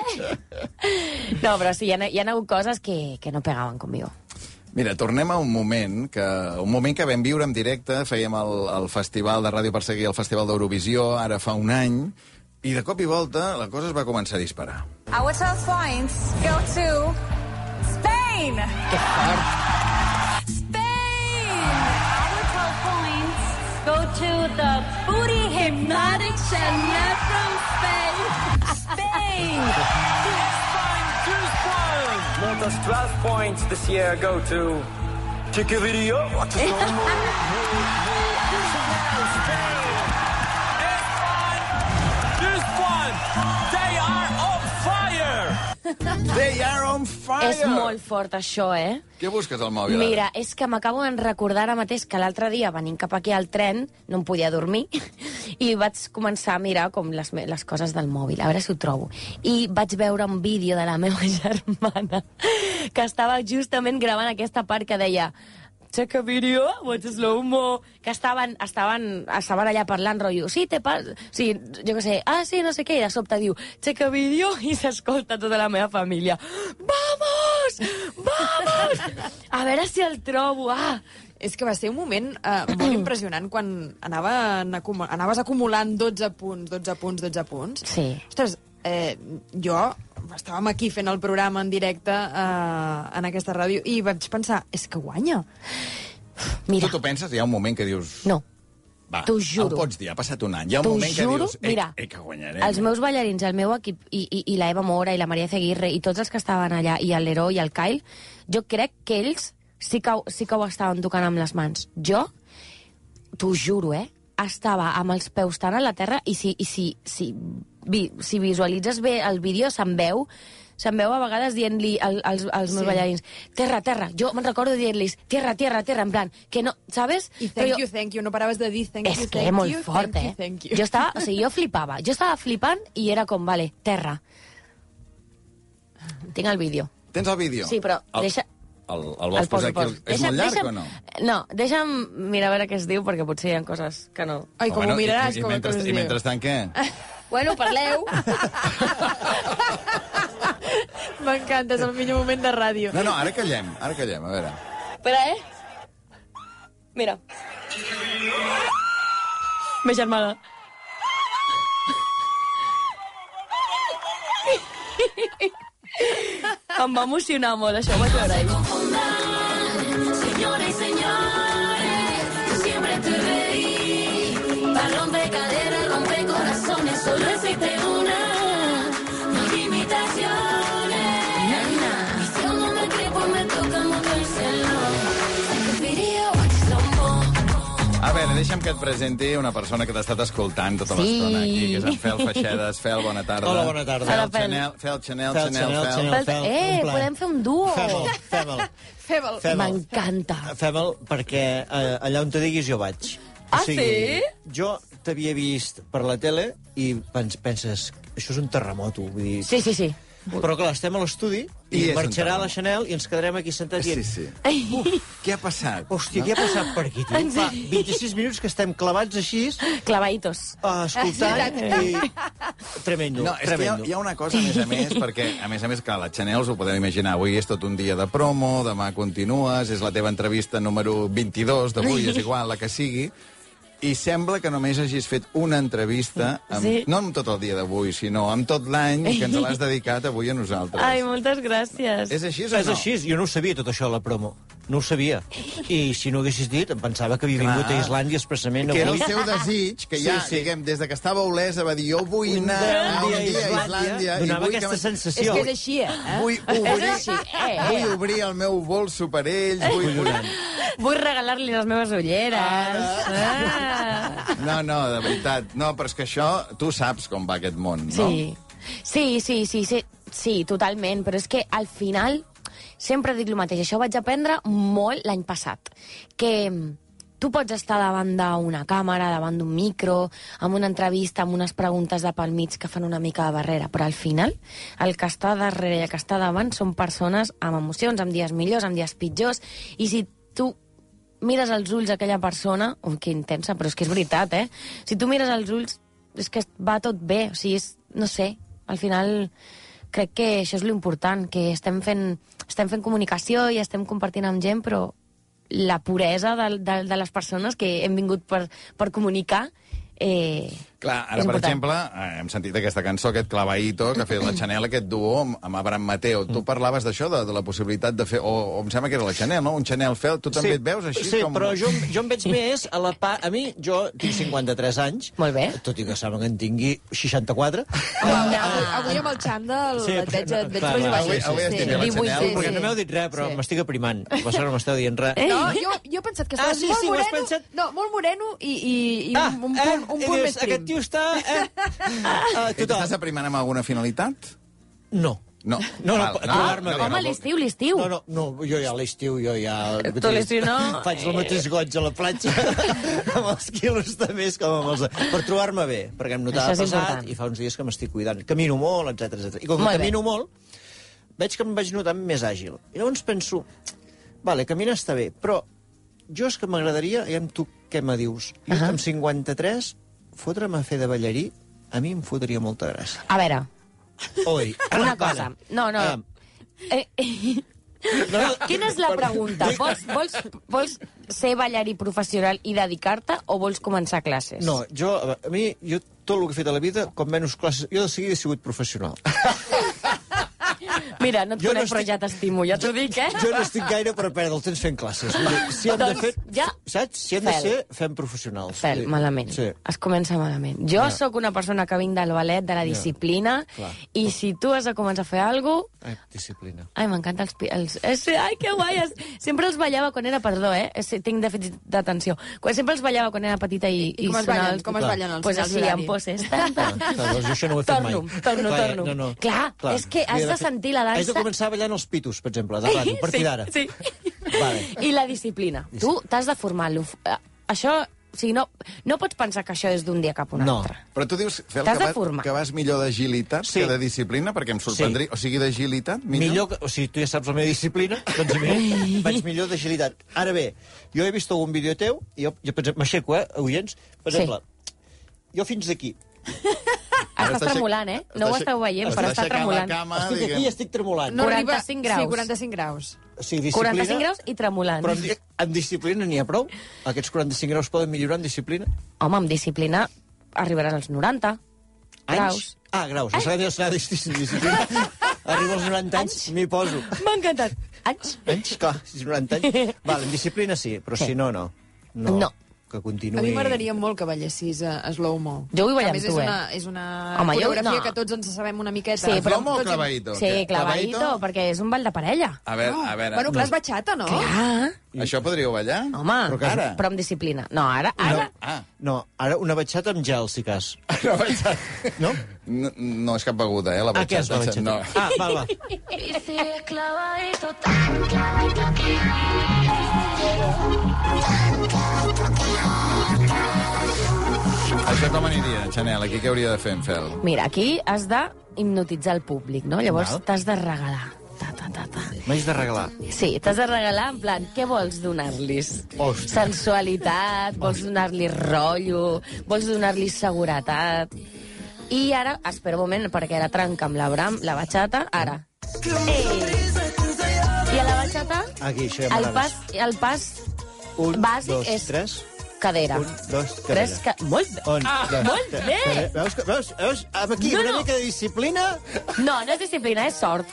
No, però sí, hi ha, hi ha hagut coses que, que no pegaven conmigo. Mira, tornem a un moment que un moment que vam viure en directe, fèiem el, el festival de ràdio per seguir el Festival d'Eurovisió, ara fa un any, i de cop i volta la cosa es va començar a disparar. Our twelve points go to Spain. Que fort. Spain. Our twelve points go to the booty hypnotic Chanel from Spain. Spain. Let us twelve points this year go to Chiqui Video. This one, they are on fire. They are on fire! És molt fort, això, eh? Què busques al mòbil? Mira, és que m'acabo de recordar ara mateix que l'altre dia, venint cap aquí al tren, no em podia dormir, i vaig començar a mirar com les, me- les coses del mòbil, a veure si ho trobo. I vaig veure un vídeo de la meva germana que estava justament gravant aquesta part que deia check a video, what's slow-mo, que estaven, estaven, estaven allà parlant, rotllo, sí, te pas... Sí, jo què sé, ah, sí, no sé què, i de sobte diu, check a video, i s'escolta tota la meva família. Vamos! Vamos! A veure si el trobo, ah! És que va ser un moment eh, molt impressionant quan anaven acumu anaves acumulant dotze punts, dotze punts, dotze punts. Sí. Ostres, eh, jo estàvem aquí fent el programa en directe eh, en aquesta ràdio i vaig pensar, és que guanya. Mira, Tu t'ho penses? Hi ha un moment que dius... no, Va, t'ho juro. Ho pots dir, ha passat un any. Hi ha un t'ho moment que juro, dius... Ei, mira, ei, que guanyarem. els meus ballarins, el meu equip, i, i, i la Eva Mora, i la Maria Ceguirre, i tots els que estaven allà, i el Leró i el Kyle, jo crec que ells sí que, ho- sí que ho estaven tocant amb les mans. Jo, t'ho juro, eh? Estava amb els peus tant a la terra, i si, i si, si, vi, si visualitzes bé el vídeo, se'n veu se'm veu a vegades dient-li al, als, als meus Sí. ballarins, terra, terra. Jo me'n recordo dient-los, tierra, tierra, tierra, en plan, que no, ¿sabes? I Però thank jo- you, thank you, no paraves de dir thank És you, que thank molt you, fort, thank eh? you, thank you. Jo estava, o sigui, jo flipava. Jo estava flipant i era com, vale, terra. Tinc el vídeo. Tens el vídeo? Sí, però el, deixa... El, el vols posar aquí? poso. És Deixa'm- molt llarg deixa'm- o no? No, deixa'm mirar a veure què es diu, perquè potser hi ha coses que no... Ai, com Home, ho no, miraràs, i, i, com mentre, que us I diu. mentrestant, què? Bueno, parleu. M'encanta, és el millor moment de ràdio. No, no, ara callem, ara callem, a veure. Espera, eh? Mira. Me germana. Em va emocionar molt, això ho vaig veure ahir. Señores y señores, yo siempre te reí. Pa' romper caderas, romper corazones, solo existe una. No hay imitaciones. Y si aún no me crees, pues me toca mostrárselo. Preferiría Waxlombo. A veure, deixa'm que et presenti una persona que t'ha estat escoltant tota Sí. l'estona aquí, que és en Fel Feixedes. Fel, bona tarda. Hola, bona tarda. Fel, Hola, Fel. Chanel, Fel, Chanel, Fel, Chanel, Chanel, Fel. Chanel. Fel, Eh, un plaer. podem fer un duo. Fem-el, fem-el. Fem-el. Fem-el. M'encanta. Fem-el perquè eh, allà on te diguis jo vaig. Ah, sí? Jo t'havia vist per la tele i pens penses, això és un terremoto. Vull dir, Sí, sí, sí. Però clar, estem a l'estudi I i, és un marxarà la terremoto. Chanel i ens quedarem aquí sentats Sí, dient... sí. Què ha passat? Hòstia, què ha passat per aquí, tio? Fa vint-i-sis minuts que estem clavats així, Clavaditos. uh, escoltant i... Tremendo, No, és que hi ha, tremendo. hi ha una cosa, a més a més, perquè, a més a més, clar, la Chanel, us ho podeu imaginar, avui és tot un dia de promo, demà continues, és la teva entrevista número vint-i-dos d'avui, és igual, la que sigui, i sembla que només hagis fet una entrevista, amb, Sí. no amb tot el dia d'avui, sinó amb tot l'any que ens l'has dedicat avui a nosaltres. Ai, moltes gràcies. És així o no? És així, jo no ho sabia tot això, la promo. No ho sabia. I si no ho haguessis dit, em pensava que havia Clar. vingut a Islàndia expressament Que era avui. el seu desig, que ja, Sí, sí. diguem, des de que estava a Olesa va dir, jo vull Un anar dia un a dia a Islàndia, Islàndia, i donava vull aquesta que... És sensació. que és així, eh? Vull obrir, És així, eh, eh. vull obrir el meu bolso per ells, vull... vull... Vull regalar-li les meves ulleres. Ah. No, no, de veritat. No, però és que això, tu saps com va aquest món, no? Sí. Sí, sí, sí, sí, sí, totalment, però és que al final sempre dic el mateix, això ho vaig aprendre molt l'any passat, que tu pots estar davant d'una càmera, davant d'un micro, amb una entrevista, amb unes preguntes de pel mig que fan una mica de barrera, però al final el que està darrere i el que està davant són persones amb emocions, amb dies millors, amb dies pitjors, i si tu mires als ulls aquella persona, ui, que intensa, però és que és veritat, eh? Si tu mires als ulls, és que va tot bé, o sigui, és, no sé, al final crec que això és l'important, que estem fent, estem fent comunicació i estem compartint amb gent, però la puresa de, de, de les persones que hem vingut per, per comunicar eh, Clar, ara, és per important. exemple, eh, hem sentit aquesta cançó, aquest clavaïto que ha fet la Chanel, aquest duo amb, amb Abraham Mateo. Tu parlaves d'això, de, de la possibilitat de fer... O, o em sembla que era la Chanel, no? Un Chanel Fel. Tu també et veus així? Sí, com... però jo, jo em veig més a la pa... A mi, jo tinc cinquanta-tres anys. Molt bé. Tot i que sembla que en tingui seixanta-quatre. Avui, avui amb el xandall Sí, et veig, et veig clar, més clar, baix. avui- avui estic bé, la divuit, Chanel, sí, Perquè sí. no m'heu dit res, però Sí. m'estic aprimant. A vegades no m'esteu dient res. No, jo, jo he pensat que Ah, estaves sí, molt sí, ho has moreno, pensat? no, molt moreno i, i, i Ah, un, un eh, punt, un i punt dius, més prim. aquest tio està... Eh? Ah, I total. t'estàs aprimant amb alguna finalitat? No. No. No, no, Val, trobar-me bé. Home, l'estiu, l'estiu. No, no, no, jo ja a l'estiu, jo ja... Tu a l'estiu no? Faig el mateix goig a la platja, amb els quilos de més com amb els... Per trobar-me bé, perquè em notava Això és pesat important. i fa uns dies que m'estic cuidant. Camino molt, etcètera etcètera. I com que Molt bé. camino molt, veig que em vaig notar més àgil. I llavors penso, vale, caminar està bé, però jo és que m'agradaria, i amb tu què me dius? Jo uh -huh. amb cinquanta-tres, fotre'm a fer de ballarí, a mi em fotria molta gràcia. A veure, Oi. una cosa. No, no. Ah, Eh, eh, no, no, Quina és la pregunta? Vols, vols, vols ser ballarí professional i dedicar-te o vols començar classes? No, jo, a a mi, jo tot el que he fet a la vida, com menys classes... Jo de seguida he sigut professional. Mira, no et Jo no conec, però estic- ja t'estimo, ja t'ho dic, eh? Jo no estic gaire per perdre el temps fent classes. Vull dir, si hem Doncs de fer... ja. Saps? Si hem de Fel. ser, fem professionals. Fel, Sí. malament. Sí. Es comença malament. Jo Ja. sóc una persona que vinc del ballet, de la disciplina, clar. i si tu has de començar a fer alguna cosa... Ai, disciplina. Ai, m'encanta els... pi- els és, ai, que guai! Es, sempre els ballava quan era... Perdó, eh? És, tinc dèficit d'atenció. Quan sempre els ballava quan era petita i... I com es sonava ballen? els- Com es Clar. ballen els Pues senyals així, d'horari? en poses. Tan, tan. Clar, doncs jo això no ho he fet Torno, mai. torno, Clar, torno. No, no. Clar, és que has Havia de fer- sentir la dansa- Has de començar ballant els pitos, per exemple, de ràdio, a partir sí, d'ara. Sí. Vale. I la disciplina. Tu t'has de formar. l'of- eh, Això... O sigui, no, no pots pensar que això és d'un dia cap a un No. altre. Però tu dius, Fel, T'has que, de va, formar. que vas millor d'agilitat Sí. que de disciplina, perquè em sorprendria... O sigui, d'agilitat, millor? Millor, que, o sigui, tu ja saps la meva disciplina, doncs millor, vaig millor d'agilitat. Ara bé, jo he vist algun vídeo teu, i jo, jo per exemple, m'aixeco, eh, oients, per Sí. exemple, jo fins aquí, Estàs està tremolant, eh? No ho aixec- esteu veient, està però està aixecant la tremolant. cama, estic diguem. aquí i estic tremolant. No arriba- quaranta-cinc graus. Sí, quaranta-cinc graus. O sigui, disciplina... quaranta-cinc graus i tremolant. Però amb, di- amb disciplina n'hi ha prou? Aquests quaranta-cinc graus poden millorar en disciplina? Home, amb disciplina arribaràs als noranta graus. Anys? Ah, graus. Eh? S'ha de dir disciplina. Arriba als noranta anys, m'hi poso. M'ha encantat. Anys? Anys? Clar, si és noranta anys. Val, en disciplina sí, però Sí. si no, no. No. Que continuï... A mi m'agradaria molt que ballessis a, a slow-mo. Jo vull ballar A més, amb tu, és eh? una, és una Home, jo- coreografia no. que tots ens sabem una miqueta. Sí, però- Slow-mo o Tots- clavadito? Sí, Què? clavadito, perquè és un ball de parella. A veure, a veure... Bueno, clar, és batxata, no? Ah, Això podríeu ballar? home, Però que ara? però amb disciplina. No, ara, ara... Ah, No, ara una batxata amb gel, si cas. no, batxata. No? No, no és cap beguda, eh, la Ah, què és la batxata. batxata? No. Ah, val, va. Y si es clavadito, tan clavadito aquí. Això com aniria, Chanel? Aquí què hauria de fer en Fel? Mira, aquí has de hipnotitzar el públic, no? Llavors Val. t'has de regalar. Ta, ta, ta, ta. M'haig de regalar. Sí, t'has de regalar, en plan, què vols donar-los? Ostres. Sensualitat, vols donar-li rotllo, vols donar-li seguretat. I ara, espera un moment, perquè ara trenca amb la bram, la batxata, ara. Ei! I a la batxata, Aquí, això ja el m'agrada. pas, el pas Un, bàsic dos, és tres. cadera. Un, dos, Tres, cadera. ca... Molt, Un, ah, dos, molt tres, bé! cadera. Veus, que- veus, veus? Aquí, No, una no. mica de disciplina. No, no és disciplina, és sort.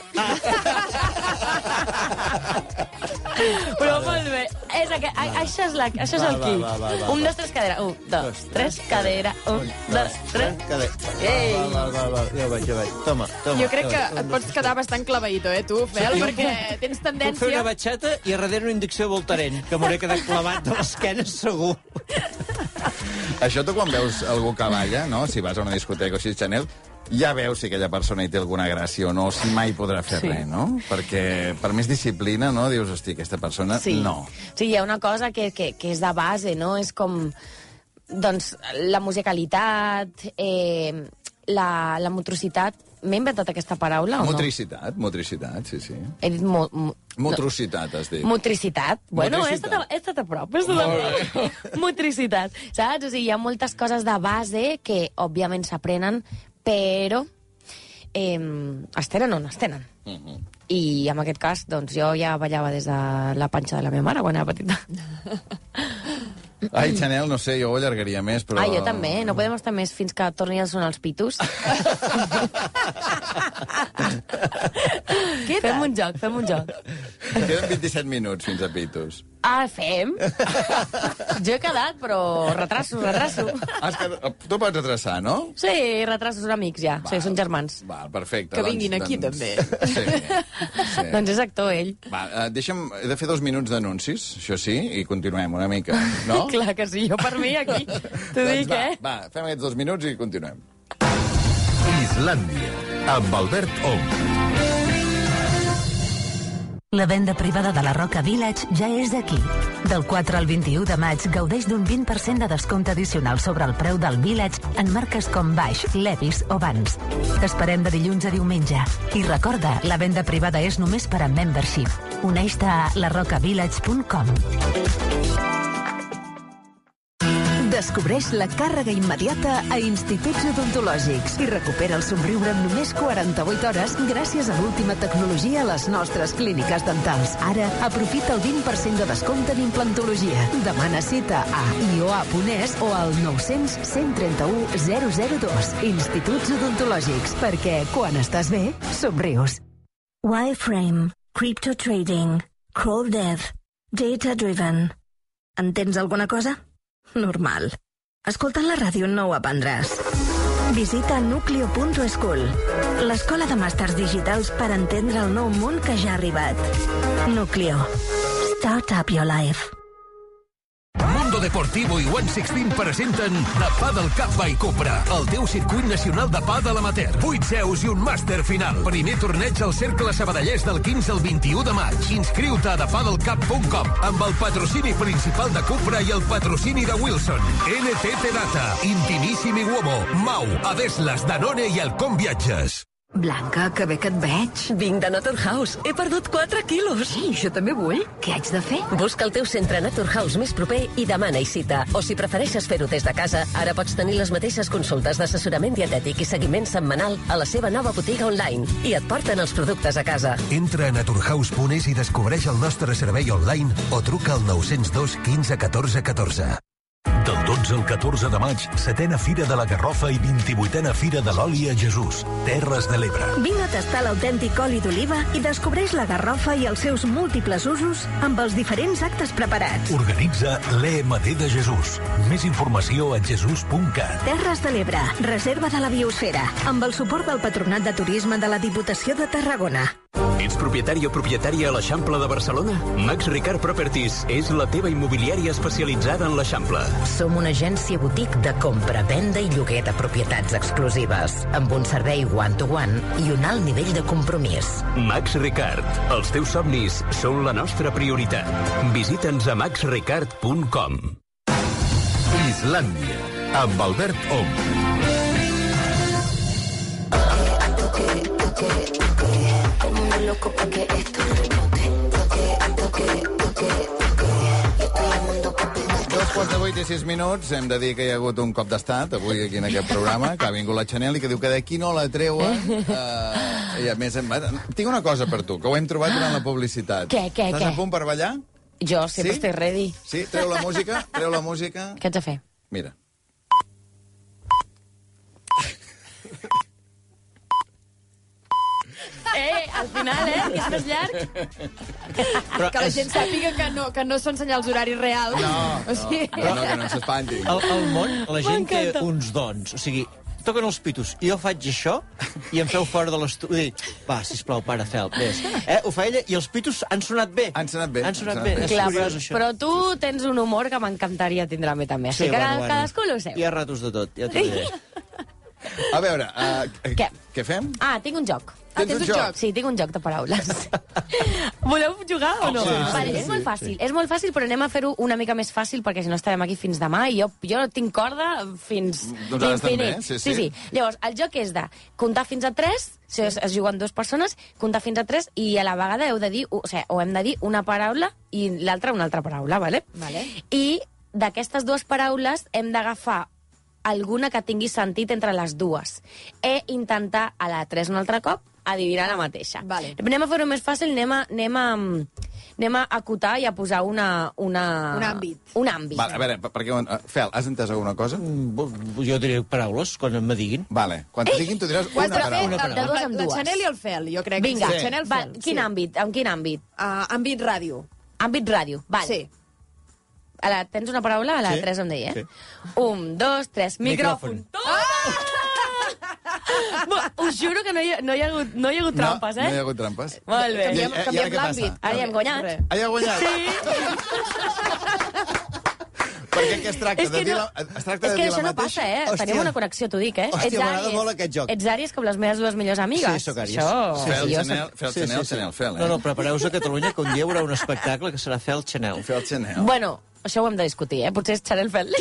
Però molt bé. És aqu... a, això és, la... això és Va, el va, qui. va, va, va, Un, va. dos, tres, cadera. Un, dos, tres, cadera. Un, dos, tres. Cadera. Ei! Val, val, val, val. Ja ho veig, ja ho veig. Toma, toma. Jo crec que toma. et pots quedar bastant clavadito, eh, tu, Fel, perquè tens Puc fer una tendència... batxata i a darrere una indicció de Voltaren, que m'hauré quedat clavat de l'esquena segur. Això tu quan veus algú que balla, no? Si vas a una discoteca o així, Chanel, ja veus si aquella persona hi té alguna gràcia o no, si mai podrà fer Sí. res, no? Perquè per més disciplina, no? Dius, hosti, aquesta persona, Sí. no. Sí, hi ha una cosa que, que, que és de base, no? És com, doncs, la musicalitat, eh, la, la motricitat. M'he inventat aquesta paraula o no? Motricitat, motricitat, sí, sí. He dit mo, mo, Motrocitat, has dit. Motricitat. Bueno, he Motricitat. estat, a, he estat a prop. He estat a prop. Motricitat. Saps? O sigui, hi ha moltes coses de base que, òbviament, s'aprenen, però eh, es tenen o no es tenen. Uh -huh. I en aquest cas, doncs, jo ja ballava des de la panxa de la meva mare quan era petita. Ai, Chanel, no sé, jo ho allargaria més, però... Ah, jo també. No podem estar més fins que torni a sonar els pitos. Fem un joc, fem un joc. Queden vint-i-set minuts fins a Pitos. Ah, fem? Jo he quedat, però retraso, retraso. Has que... Tu pots retrasar, no? Sí, retrasos amics ja. Sí, són germans. Val, perfecte. Que vinguin aquí, també. Sí, sí. Doncs és actor, ell. Va, uh, deixa'm... He de fer dos minuts d'anuncis, això sí, i continuem una mica, no? Clar que sí, jo per mi aquí. T'ho Doncs dic, va, eh? va, fem aquests dos minuts i continuem. Islàndia, amb Albert Ong. La venda privada de la Roca Village ja és aquí. Del quatre al vint-i-u de maig gaudeix d'un vint per cent de descompte addicional sobre el preu del Village en marques com Baix, Levi's o Vans. T'esperem de dilluns a diumenge. I recorda, la venda privada és només per a membership. Uneix-te a la roca village punt com. Descobreix la càrrega immediata a Instituts Odontològics i recupera el somriure en només quaranta-vuit hores gràcies a l'última tecnologia a les nostres clíniques dentals. Ara, aprofita el vint per cent de descompte en implantologia. Demana cita a i o a punt es o al nou cents, cent trenta-u, zero zero dos. Instituts Odontològics, perquè quan estàs bé, somrius. Wireframe, crypto trading, crawl dev, data driven. Entens alguna cosa? Normal. Escoltant la ràdio no ho aprendràs. Visita nucleo punt school, l'escola de màsters digitals per entendre el nou món que ja ha arribat. Nucleo. Start up your life. Mundo Deportivo i One Sixteen presenten The Padel Cup by Cupra, el teu circuit nacional de pàdel amateur. Vuit seus i un màster final. Primer torneig al Cercle Sabadellès del quinze al vint-i-u de maig. Inscriu-te a the padel cup punt com amb el patrocini principal de Cupra i el patrocini de Wilson, N T T Data, Intimissimi Uomo, Mau, Adeslas, Danone i Halcón Viatges. Blanca, que bé que et veig. Vinc de Naturhaus. He perdut quatre quilos. Ei, jo també vull. Què haig de fer? Busca el teu centre Naturhaus més proper i demana-hi cita. O si prefereixes fer-ho des de casa, ara pots tenir les mateixes consultes d'assessorament dietètic i seguiment setmanal a la seva nova botiga online. I et porten els productes a casa. Entra a naturhaus punt es i descobreix el nostre servei online o truca al nou zero dos quinze catorze catorze. Del dotze al catorze de maig, setena Fira de la Garrofa i vint-i-vuitena Fira de l'Oli a Jesús, Terres de l'Ebre. Vine a tastar l'autèntic oli d'oliva i descobreix la garrofa i els seus múltiples usos amb els diferents actes preparats. Organitza l'E M D de Jesús. Més informació a jesús punt cat. Terres de l'Ebre, reserva de la biosfera, amb el suport del Patronat de Turisme de la Diputació de Tarragona. Ets propietari o propietària a l'Eixample de Barcelona? Max Ricard Properties és la teva immobiliària especialitzada en l'Eixample. Som una agència botic de compra, venda i lloguer de propietats exclusives, amb un servei one-to-one i un alt nivell de compromís. Max Ricard. Els teus somnis són la nostra prioritat. Visita'ns a max ricard punt com. Islàndia, amb Albert Om. Loco porque esto rebote, toque, toque, toque, toque. Yo estoy al mundo papi. Dos quarts de vuit i sis minuts. Hem de dir que hi ha hagut un cop d'estat avui aquí en aquest programa, que ha vingut la Chanel i que diu que d'aquí no la treuen. Uh, I a més, em... tinc una cosa per tu, que ho hem trobat durant la publicitat. Què, què, Estàs què? a punt per ballar? Jo sempre Sí? estic ready. Sí? Treu la música, treu la música. Què haig de fer? Mira. Eh, al final, eh, que és més llarg. Però que la gent sàpiga que no, que no són senyals horaris reals. No, o sigui... no, no, que no s'espantin. Al, al món, la gent té uns dons. O sigui, toquen els pitos. I jo faig això i em feu fora de l'estudi. Va, sisplau, pare, fel, vés. Eh, ho fa ella i els pitos han sonat bé. Han sonat bé. Han sonat bé. És Clar, però, curiós, això. però tu tens un humor que m'encantaria tindre a mi també. Així Sí, que bueno, bueno. cadascú lo seu. Hi ha ratos de tot, ja t'ho diré. A veure, uh, Què? què fem? Ah, tinc un joc. Ah, tens un joc? Sí, tinc un joc de paraules. Voleu jugar o no? Sí, sí, vale, sí, és molt sí, fàcil. És molt fàcil, però anem a fer-ho una mica més fàcil, perquè si no estarem aquí fins demà i jo, jo tinc corda fins Doncs ara estem l'infinit. bé, sí, sí, sí. sí. Llavors, el joc és de comptar fins a tres, si es, es juguen dues persones, comptar fins a tres i a la vegada heu de dir, o, o sigui, o hem de dir una paraula i l'altra una altra paraula, vale? Vale. I d'aquestes dues paraules hem d'agafar alguna que tingui sentit entre les dues. E intentar a la tres un altre cop adivinar la mateixa. Vale. Anem a fer-ho més fàcil, anem a, anem a, anem a acotar i a posar una... una... Un àmbit. Un àmbit. Vale, a veure, per- perquè... uh, Fel, has entès alguna cosa? Mm, Jo diré paraules quan me diguin. Vale, quan te diguin tu diràs Ho has una de fer paraula. De dues en la dues. Chanel i el Fel, jo crec. Vinga, que sí. Chanel, va, Fel, quin sí. àmbit? En quin àmbit? Uh, àmbit ràdio. Àmbit ràdio, val. Sí. A la, tens una paraula? A la Sí. tres em deia, eh? Sí. Un, dos, tres, micròfon. Micròfon. Ah! Us juro que no hi, ha, no hi ha hagut, no hi ha hagut trampes, No, eh? no hi ha hagut trampes. Molt bé. I- i- i ara Canviem què passa? l'àmbit. Ara ja hem guanyat. Res. Ah, ja ha guanyat? Sí. Perquè què es tracta? És que, de dir no, la, es tracta és de que dir això la no mateixa? passa, eh? Hòstia. Tenim una connexió, t'ho dic, eh? Hòstia, Ets m'agrada àries. molt aquest joc. Ets àries com les meves dues millors amigues. Sí, sóc àries. Això... Sí, Fel, jo Chanel, soc- Fel, Chanel, Chanel, Fel, eh? No, no, prepareu-vos a Catalunya que un dia hi haurà un espectacle que serà Fel Chanel. Fel, Chanel. Bueno, això ho hem de discutir, eh? Potser és Chanel Fel.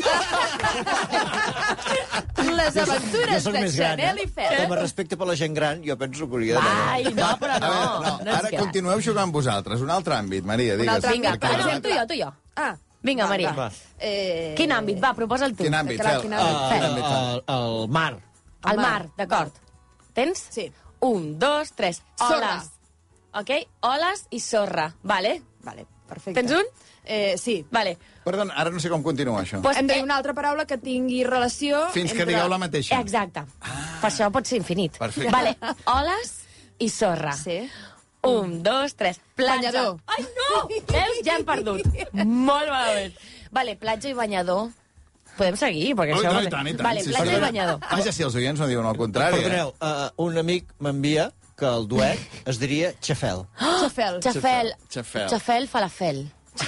Les aventures Jo sóc de més gran, Chanel eh? i Fel. Com a respecte per la gent gran, jo penso que hauria de... Ai, no, però A no. veure, no, no és ara gran. continueu jugant vosaltres. Un altre àmbit, Maria, digues. altre Vinga, àmbit. per Perquè- exemple, tu i jo, tu i jo. Ah, Vinga, va, Maria. va. Eh... Quin àmbit? Va, proposa'l tu. Quin àmbit, Clar, Fel? quin àmbit? Ah, Fel. quin àmbit, Fel? El, el mar. El mar, d'acord. Tens? Sí. Un, dos, tres. Sorra. Oles. Ok? Oles i sorra. Vale? Vale, perfecte. Tens un? Eh, sí. Vale. Perdona, ara no sé com continua això. Pues, Hem de dir eh, una altra paraula que tingui relació... Fins que entre... digueu la mateixa. Exacte. Ah. Per això pot ser infinit. Perfecte. Vale. Oles i sorra. Sí. Un, dos, tres. Platja. Banyador. Ai, no! Veus? Ja hem perdut. Molt malament. Vale, platja i banyador. Podem seguir? Perquè Oh, això... i tant, i tant. Vale, Sí, platja sí. i banyador. Vaja, si els oients no diuen el contrari. Perdoneu, uh, un amic m'envia que el duet es diria Xafel. Xafel. Xafel. Xafel. Xafel falafel.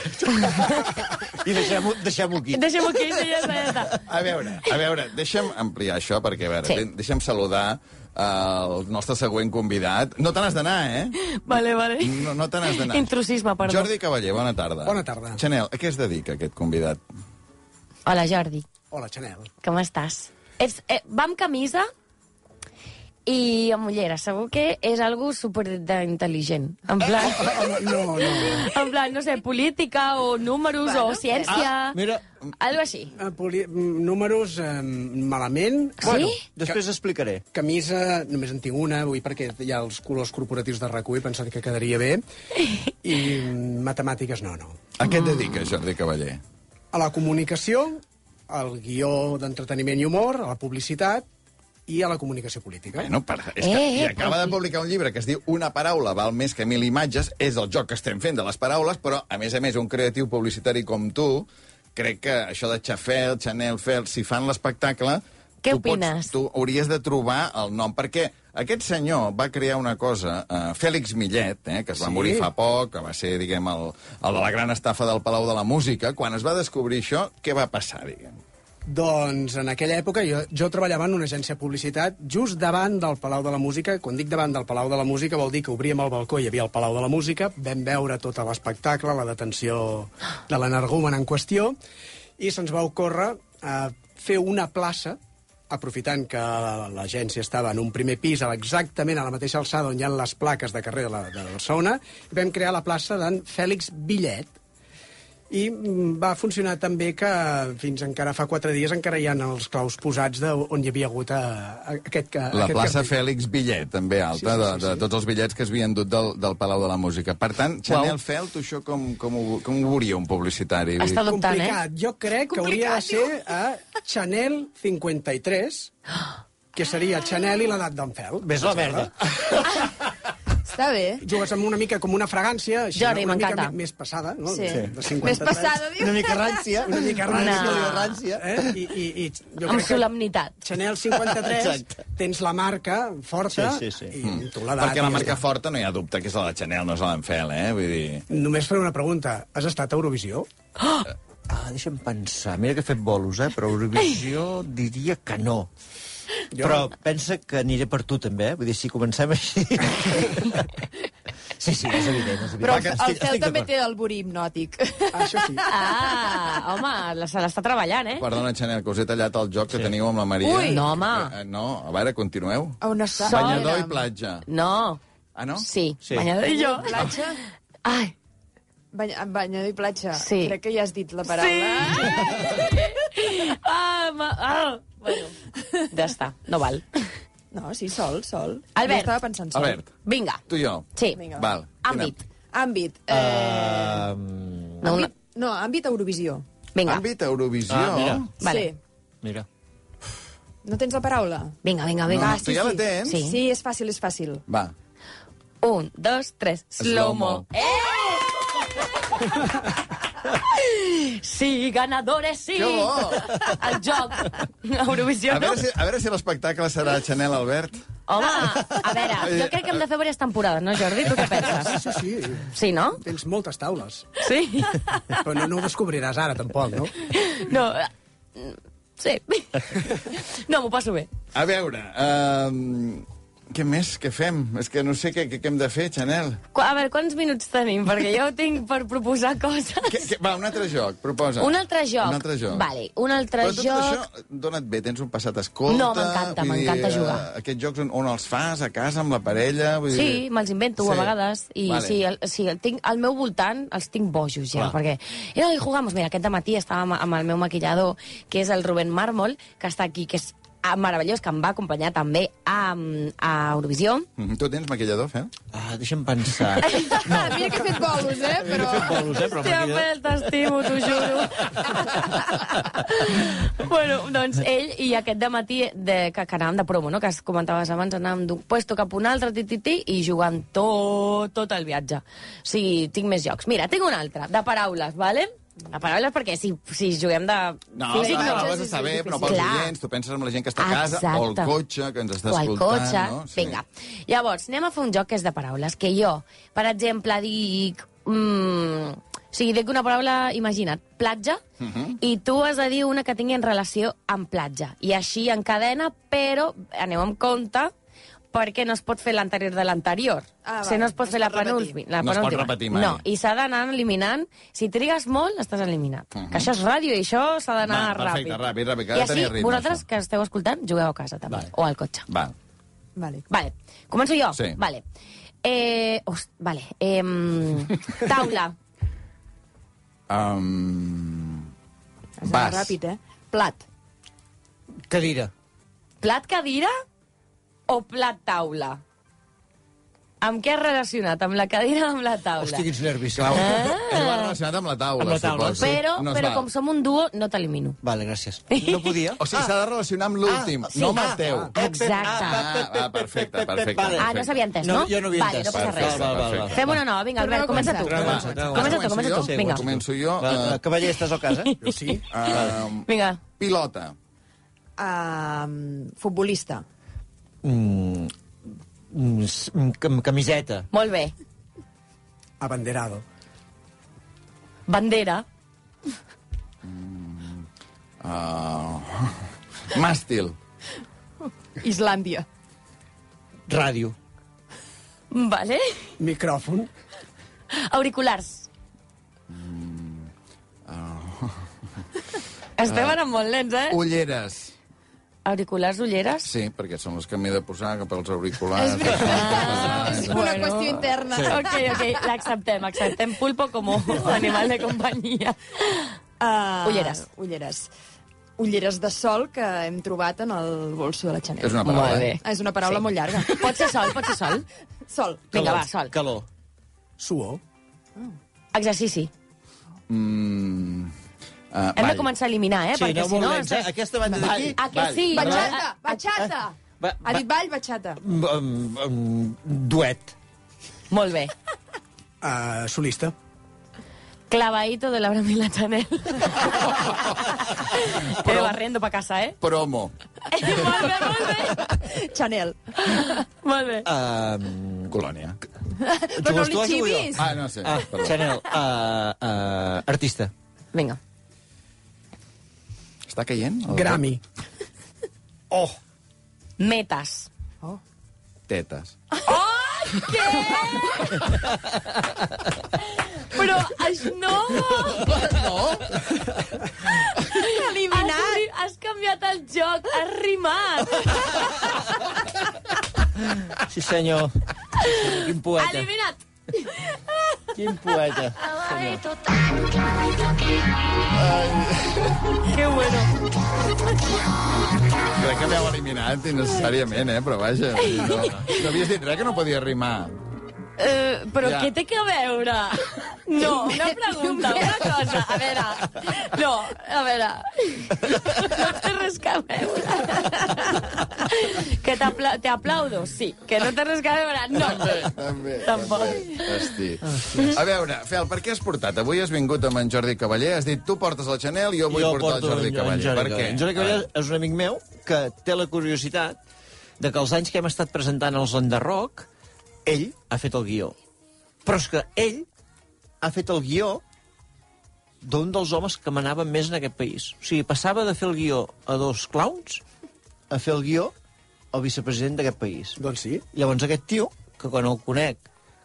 I deixem-ho deixem aquí. Deixem-ho aquí, sí, ja està, ja està. A veure, a veure, deixa'm ampliar això, perquè, a veure, Sí. sí. deixa'm saludar uh, el nostre següent convidat. No te n'has d'anar, eh? Vale, vale. No, no te n'has d'anar. Intrusisme, perdó. Jordi Cavaller, bona tarda. Bona tarda. Chanel, a què es dedica aquest convidat? Hola, Jordi. Hola, Chanel. Com estàs? Ets, eh, va amb camisa i amb ulleres. Segur que és algo superintel·ligent. En plan... No, no. En plan, no sé, política o números Bueno, o ciència... Ah, mira, Algo així. Eh, poli- mm, números eh, malament. Sí? bueno, després explicaré. Camisa, només en tinc una, vull perquè hi ha els colors corporatius de RAC u i he pensat que quedaria bé. I mm, matemàtiques no, no. A què et dediques, Jordi Cavaller? A la comunicació, al guió d'entreteniment i humor, a la publicitat i a la comunicació política. Bueno, per, és que Eh, i eh, acaba de publicar un llibre que es diu Una paraula val més que mil imatges. És el joc que estem fent de les paraules, però, a més a més, un creatiu publicitari com tu, crec que això de Xafel, Chanel, Fel, si fan l'espectacle... Què tu pots- opines? Tu hauries de trobar el nom, perquè aquest senyor va crear una cosa, uh, Fèlix Millet, eh, que es va Sí. morir fa poc, que va ser, diguem, el, el de la gran estafa del Palau de la Música. Quan es va descobrir això, què va passar, diguem? Doncs en aquella època jo, jo treballava en una agència de publicitat just davant del Palau de la Música. Quan dic davant del Palau de la Música vol dir que obríem el balcó i hi havia el Palau de la Música, vam veure tot l'espectacle, la detenció de l'energúmen en qüestió, i se'ns va ocórrer eh, fer una plaça, aprofitant que l'agència estava en un primer pis exactament a la mateixa alçada on hi ha les plaques de carrer de, la, de Barcelona, i vam crear la plaça d'en Fèlix Millet. I mm, va funcionar tan bé que fins encara fa quatre dies encara hi ha els claus posats de on hi havia hagut a, a, aquest, a, La aquest plaça cartell. Fèlix Billet, també alta, Sí, sí, sí, de, de sí. tots els bitllets que es havien dut del, del Palau de la Música. Per tant, Chanel Fel, tu això com, com, ho, com ho veuria un publicitari? Vull dir- Està dubtant, eh? Complicat. Jo crec que hauria de ser a Chanel cinquanta i tres, que seria Chanel i l'edat d'en Fel. Ves la merda. Està bé. Jugues amb una mica com una fragància, així, Jordi, una mica m'encanta. me- més passada, no? Sí. De cinquanta-tres. Més passada, diu. Una mica rància. Una mica rància. No. Una rància. Eh? I, i, i jo Amb crec que solemnitat. Chanel cinquanta-tres Exacte. tens la marca forta Sí, sí, sí. i tu l'edat. Perquè la i ja marca està. forta no hi ha dubte que és la de Chanel, no és la d'en Fel, eh? Vull dir... Només faré una pregunta. Has estat a Eurovisió? Ah, deixa'm pensar. Mira que he fet bolos, eh? Però Eurovisió diria que no. Jo- Però pensa que aniré per tu, també, eh? Vull dir, si comencem així... Sí, sí, és evident, és evident. Però Va, que el estic- Fel estic també d'acord. té el burí hipnòtic. Això sí. Ah, home, la- se l'està treballant, eh? Perdona, Chanel, que us he tallat el joc que teniu amb la Maria. Ui! No, home. Eh, no, a veure, continueu. On està? Banyador i platja. No. Ah, no? Sí, Sí. banyador i jo. Platja? Ai, Banya, banyador i platja. Sí. Crec que ja has dit la paraula. ah, ma... ah. Bueno, ja està, no val. No, sí, sol, sol. Albert. Jo estava pensant sol. Albert, Vinga. tu i jo. Sí. Vinga. Val. Àmbit. Àmbit. Eh... Um... No, una... àmbit. No, àmbit Eurovisió. Vinga. Àmbit Eurovisió. Ah, mira. Vale. Sí. Mira. No tens la paraula? Vinga, vinga, vinga. No, tu ja la tens? Sí. Sí, és fàcil, és fàcil. Va. Un, dos, tres. Slow-mo. Slow-mo. Eh! Sí, ganadores, sí! Que bo! El joc. Eurovisió, A no? veure si, a veure si l'espectacle serà Chanel Albert. Home, a veure, jo crec que hem de fer diverses temporades, no, Jordi? Tu què penses? Sí, sí. Sí, no? Tens moltes taules. Sí? Però no, no ho descobriràs ara, tampoc, no? No, eh, sí. No, m'ho passo bé. A veure, um, què més? Què fem? És que no sé què, què, què hem de fer, Chanel. Qu- A veure, quants minuts tenim? Perquè jo tinc per proposar coses. Que, que, va, un altre joc, proposa. Un altre joc. Un altre joc. Vale, un altre Però tot joc... això dona't bé, tens un passat escolta... No, m'encanta, vull dir, m'encanta jugar. eh, Aquests jocs on, on els fas, a casa, amb la parella... Vull Sí, dir... me'ls invento Sí. a vegades. I Vale. sí, el, sí el tinc, al meu voltant els tinc bojos ja, Clar. perquè... I no, i jugamos. Mira, aquest matí estava amb, amb el meu maquillador, que és el Rubén Mármol, que està aquí, que és ah, meravellós, que em va acompanyar també a, a Eurovisió. Mm, tu tens maquillador, Fel? Ah, deixa'm pensar. No. Mira que he fet bolos, eh? Però... He fet bolos, eh? Però Hòstia, Fel, t'estimo, t'ho juro. Bueno, doncs ell i aquest dematí de, que, que anàvem de promo, no? Que es comentaves abans, anàvem d'un puesto cap a un altre, tititi, i jugant tot, tot el viatge. O sigui, tinc més jocs. Mira, tinc un altre, de paraules, vale? De paraules perquè si, si juguem de No, físic, no, no. no, està bé, però pels oients, tu penses en la gent que està a casa, Exacte. o el cotxe, que ens està o el escoltant, cotxe. no? Sí. Vinga. Llavors, anem a fer un joc que és de paraules, que jo, per exemple, dic... Mm, o sigui, dic una paraula, imagina't, platja, Uh -huh. i tu has de dir una que tingui en relació amb platja. I així en cadena, però aneu amb compte perquè no es pot fer l'anterior de l'anterior. Ah, o sigui, no es pot no fer es la pot repetir. penúltima. La No es pot penúltima. repetir mai. No, i s'ha d'anar eliminant. Si trigues molt, estàs eliminat. Uh -huh. Que això és ràdio i això s'ha d'anar Va, perfecte, ràpid. ràpid, ràpid, que ha I de així, tenir ritme, vosaltres això. que esteu escoltant, jugueu a casa també, Vale. o al cotxe. Va. Vale. Vale, començo jo? Sí. Vale. Eh, ost, vale. Eh, taula. Um... Has d'anar Vas. ràpid, eh? Plat. Cadira. Plat cadira o plat taula? Amb què has relacionat? Amb la cadira o amb la taula? Hosti, quins nervis. Clar, Ah. ell va relacionat amb la taula, Amb la taula, suposo. Però, No es però val. com som un duo, no t'elimino. Vale, gràcies. No podia? O sigui, s'ha de relacionar amb l'últim, Ah, sí. no amb el Ah, teu. ah, Exacte. Ah, va, perfecte, perfecte. Vale. Ah, no s'havia entès, no? No, jo no havia vale, entès. no passa res. Val, val, val, val. Fem una nova. Vinga, Albert, Torneu a comença tu. començar. Comença, Va, Comença tu, començo comença jo? tu. Vinga. Començo jo. Va, eh, Cavaller, estàs a casa? Jo sí. eh, Vinga. pilota. Um, futbolista. Mm, mm, s- mm, cam- camiseta. Molt bé. Abanderado. Bandera. Uh, màstil. Islàndia. Ràdio. Vale. Micròfon. Auriculars. Estem anant molt lents, eh? Ulleres. Auriculars, ulleres. Sí, perquè són les que m'he de posar cap als auriculars. Ah, És una qüestió interna. Sí. Ok, ok, l'acceptem. Acceptem pulpo com animal de companyia. Uh, Ulleres. Ulleres. Ulleres de sol que hem trobat en el bolso de la Chanel. És una paraula. Molt bé. Ah, és una paraula Sí. molt llarga. Pot ser sol, pot ser sol. Sol. Vinga, Calor. va, sol. Calor. Suor. Exercici. Mm, uh, Hem de ball. començar a eliminar, eh? Sí, perquè no si molt no... lents, eh? Aquesta banda d'aquí... A que Ball. sí? Bachata, No? bachata. Va, Ha dit ball, bachata. Mm, um, um, duet. Molt bé. Uh, solista. Clavadito de Laura Mila Chanel. Però barriendo pa casa, eh? Promo. molt bé, molt bé. Chanel. Molt bé. Um, Colònia. Però no li xivis. Ah, no sé. Ah, perdó. Chanel. Uh, uh, artista. Vinga. Està caient? el Grammy. Oh. Metes. Tetes. Oh, què? Però això no! No? Eliminat! Has, ri- has canviat el joc, has rimat! Sí, senyor. Quin poeta. Eliminat! Quin poeta. Senyor. Que bueno. Crec que m'heu eliminat innecessàriament, eh? Però vaja, no, no havies dit res que no podia rimar. Uh, però Ja. què té que veure? No, una pregunta, una cosa. A veure, no, a veure. No té res que veure. Que t'apla te aplaudo, sí. Que no té res que veure, no. També, també. Tampoc. també. Hosti. A veure, Fel, per què has portat? Avui has vingut amb en Jordi Cavaller, has dit tu portes el Chanel i jo vull Jo portar porto el Jordi en- en Cavaller. Jordi Per què? Cavaller. En Jordi Cavaller és un amic meu que té la curiositat de que els anys que hem estat presentant els Enderrock, ell ha fet el guió. Però és que ell ha fet el guió d'un dels homes que manaven més en aquest país. O sigui, passava de fer el guió a dos clowns a fer el guió al vicepresident d'aquest país. Doncs sí. Llavors aquest tio, que quan el conec,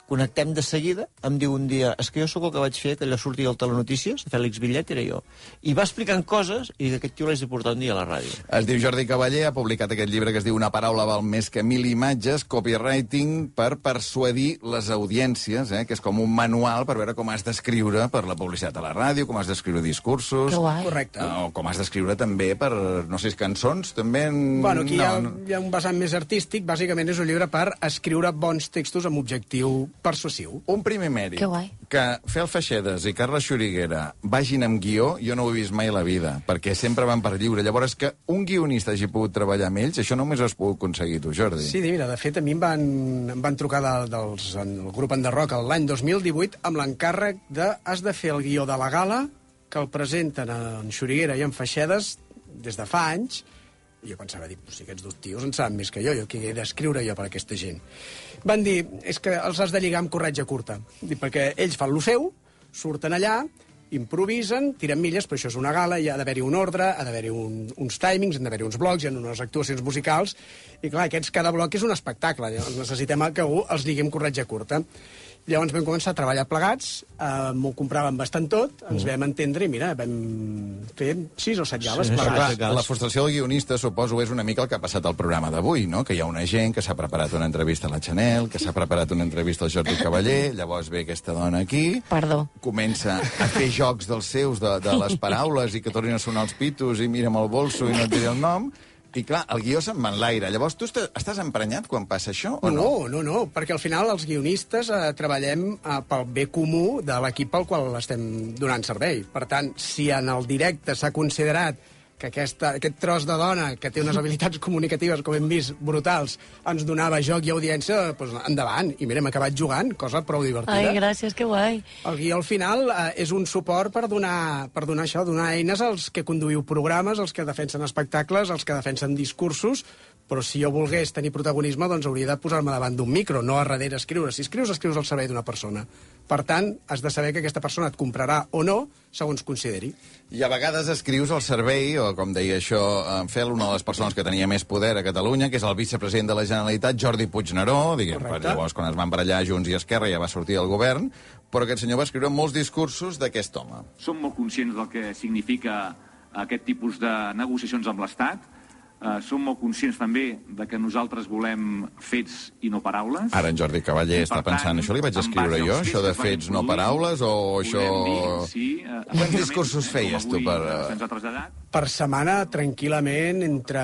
connectem de seguida, em diu un dia, és que jo sóc el que vaig fer, que allò sortia al Telenotícies, Fèlix Villet era jo. I va explicant coses, i aquest tio l'haig de portar un dia a la ràdio. Es diu Jordi Cavaller, ha publicat aquest llibre que es diu Una paraula val més que mil imatges, copywriting per persuadir les audiències, eh, que és com un manual per veure com has d'escriure per la publicitat a la ràdio, com has d'escriure discursos... Que guai. Correcte. O com has d'escriure també per, no sé, cançons, també... En... Bueno, aquí no, hi, ha, no. hi ha un vessant més artístic, bàsicament és un llibre per escriure bons textos amb objectiu persuasiu. Un primer mèrit. Que guai. Que Fel Feixedes i Carles Xuriguera vagin amb guió, jo no ho he vist mai a la vida, perquè sempre van per lliure. Llavors, que un guionista hagi pogut treballar amb ells, això només has pogut aconseguir tu, Jordi. Sí, mira, de fet, a mi em van, em van trucar de, dels, el grup Enderroc l'any dos mil divuit amb l'encàrrec de has de fer el guió de la gala que el presenten en Xuriguera i en Feixedes des de fa anys. I jo pensava, dic, si aquests dos tios en saben més que jo, jo què he d'escriure jo per a aquesta gent? Van dir, és que els has de lligar amb corretja curta. Dic, perquè ells fan lo seu, surten allà, improvisen, tiren milles, però això és una gala, hi ha d'haver-hi un ordre, ha d'haver-hi un, uns timings, han d'haver-hi uns blocs, hi ha unes actuacions musicals, i clar, aquests, cada bloc és un espectacle, llavors necessitem que algú els lligui amb corretja curta. Llavors vam començar a treballar plegats, eh, m'ho compràvem bastant tot, ens vam entendre i mira, vam fer sis o set gales Sí, plegats. clar, la frustració del guionista, suposo, és una mica el que ha passat al programa d'avui, no? Que hi ha una gent que s'ha preparat una entrevista a la Chanel, que s'ha preparat una entrevista al Jordi Cavaller, llavors ve aquesta dona aquí, Perdó. comença a fer jocs dels seus, de, de les paraules, i que tornin a sonar els pitos, i mira'm el bolso i no et diré el nom, i clar, el guió se'n va enlaire. Llavors, tu est estàs emprenyat quan passa això, o no? No, no, no, perquè al final els guionistes eh, treballem eh, pel bé comú de l'equip al qual estem donant servei. Per tant, si en el directe s'ha considerat que aquesta, aquest tros de dona, que té unes habilitats comunicatives, com hem vist, brutals, ens donava joc i audiència, doncs endavant. I mira, hem acabat jugant, cosa prou divertida. Ai, gràcies, que guai. El guió, al final, eh, és un suport per donar, per donar això, donar eines als que conduïu programes, als que defensen espectacles, als que defensen discursos, però si jo volgués tenir protagonisme, doncs hauria de posar-me davant d'un micro, no a darrere escriure. Si escrius, escrius al servei d'una persona. Per tant, has de saber que aquesta persona et comprarà o no, segons consideri. I a vegades escrius al servei, o com deia això en Fel, una de les persones que tenia més poder a Catalunya, que és el vicepresident de la Generalitat, Jordi Puigneró, diguem, per llavors quan es van barallar Junts i Esquerra ja va sortir del govern, però aquest senyor va escriure molts discursos d'aquest home. Som molt conscients del que significa aquest tipus de negociacions amb l'Estat. Uh, som molt conscients també de que nosaltres volem fets i no paraules. Ara en Jordi Cavaller està tant, pensant, això li vaig escriure jo, això de fets no paraules, o això... Dir, sí, uh, Quants discursos feies tu per... se'ns ha traslladat. Per setmana, tranquil·lament, entre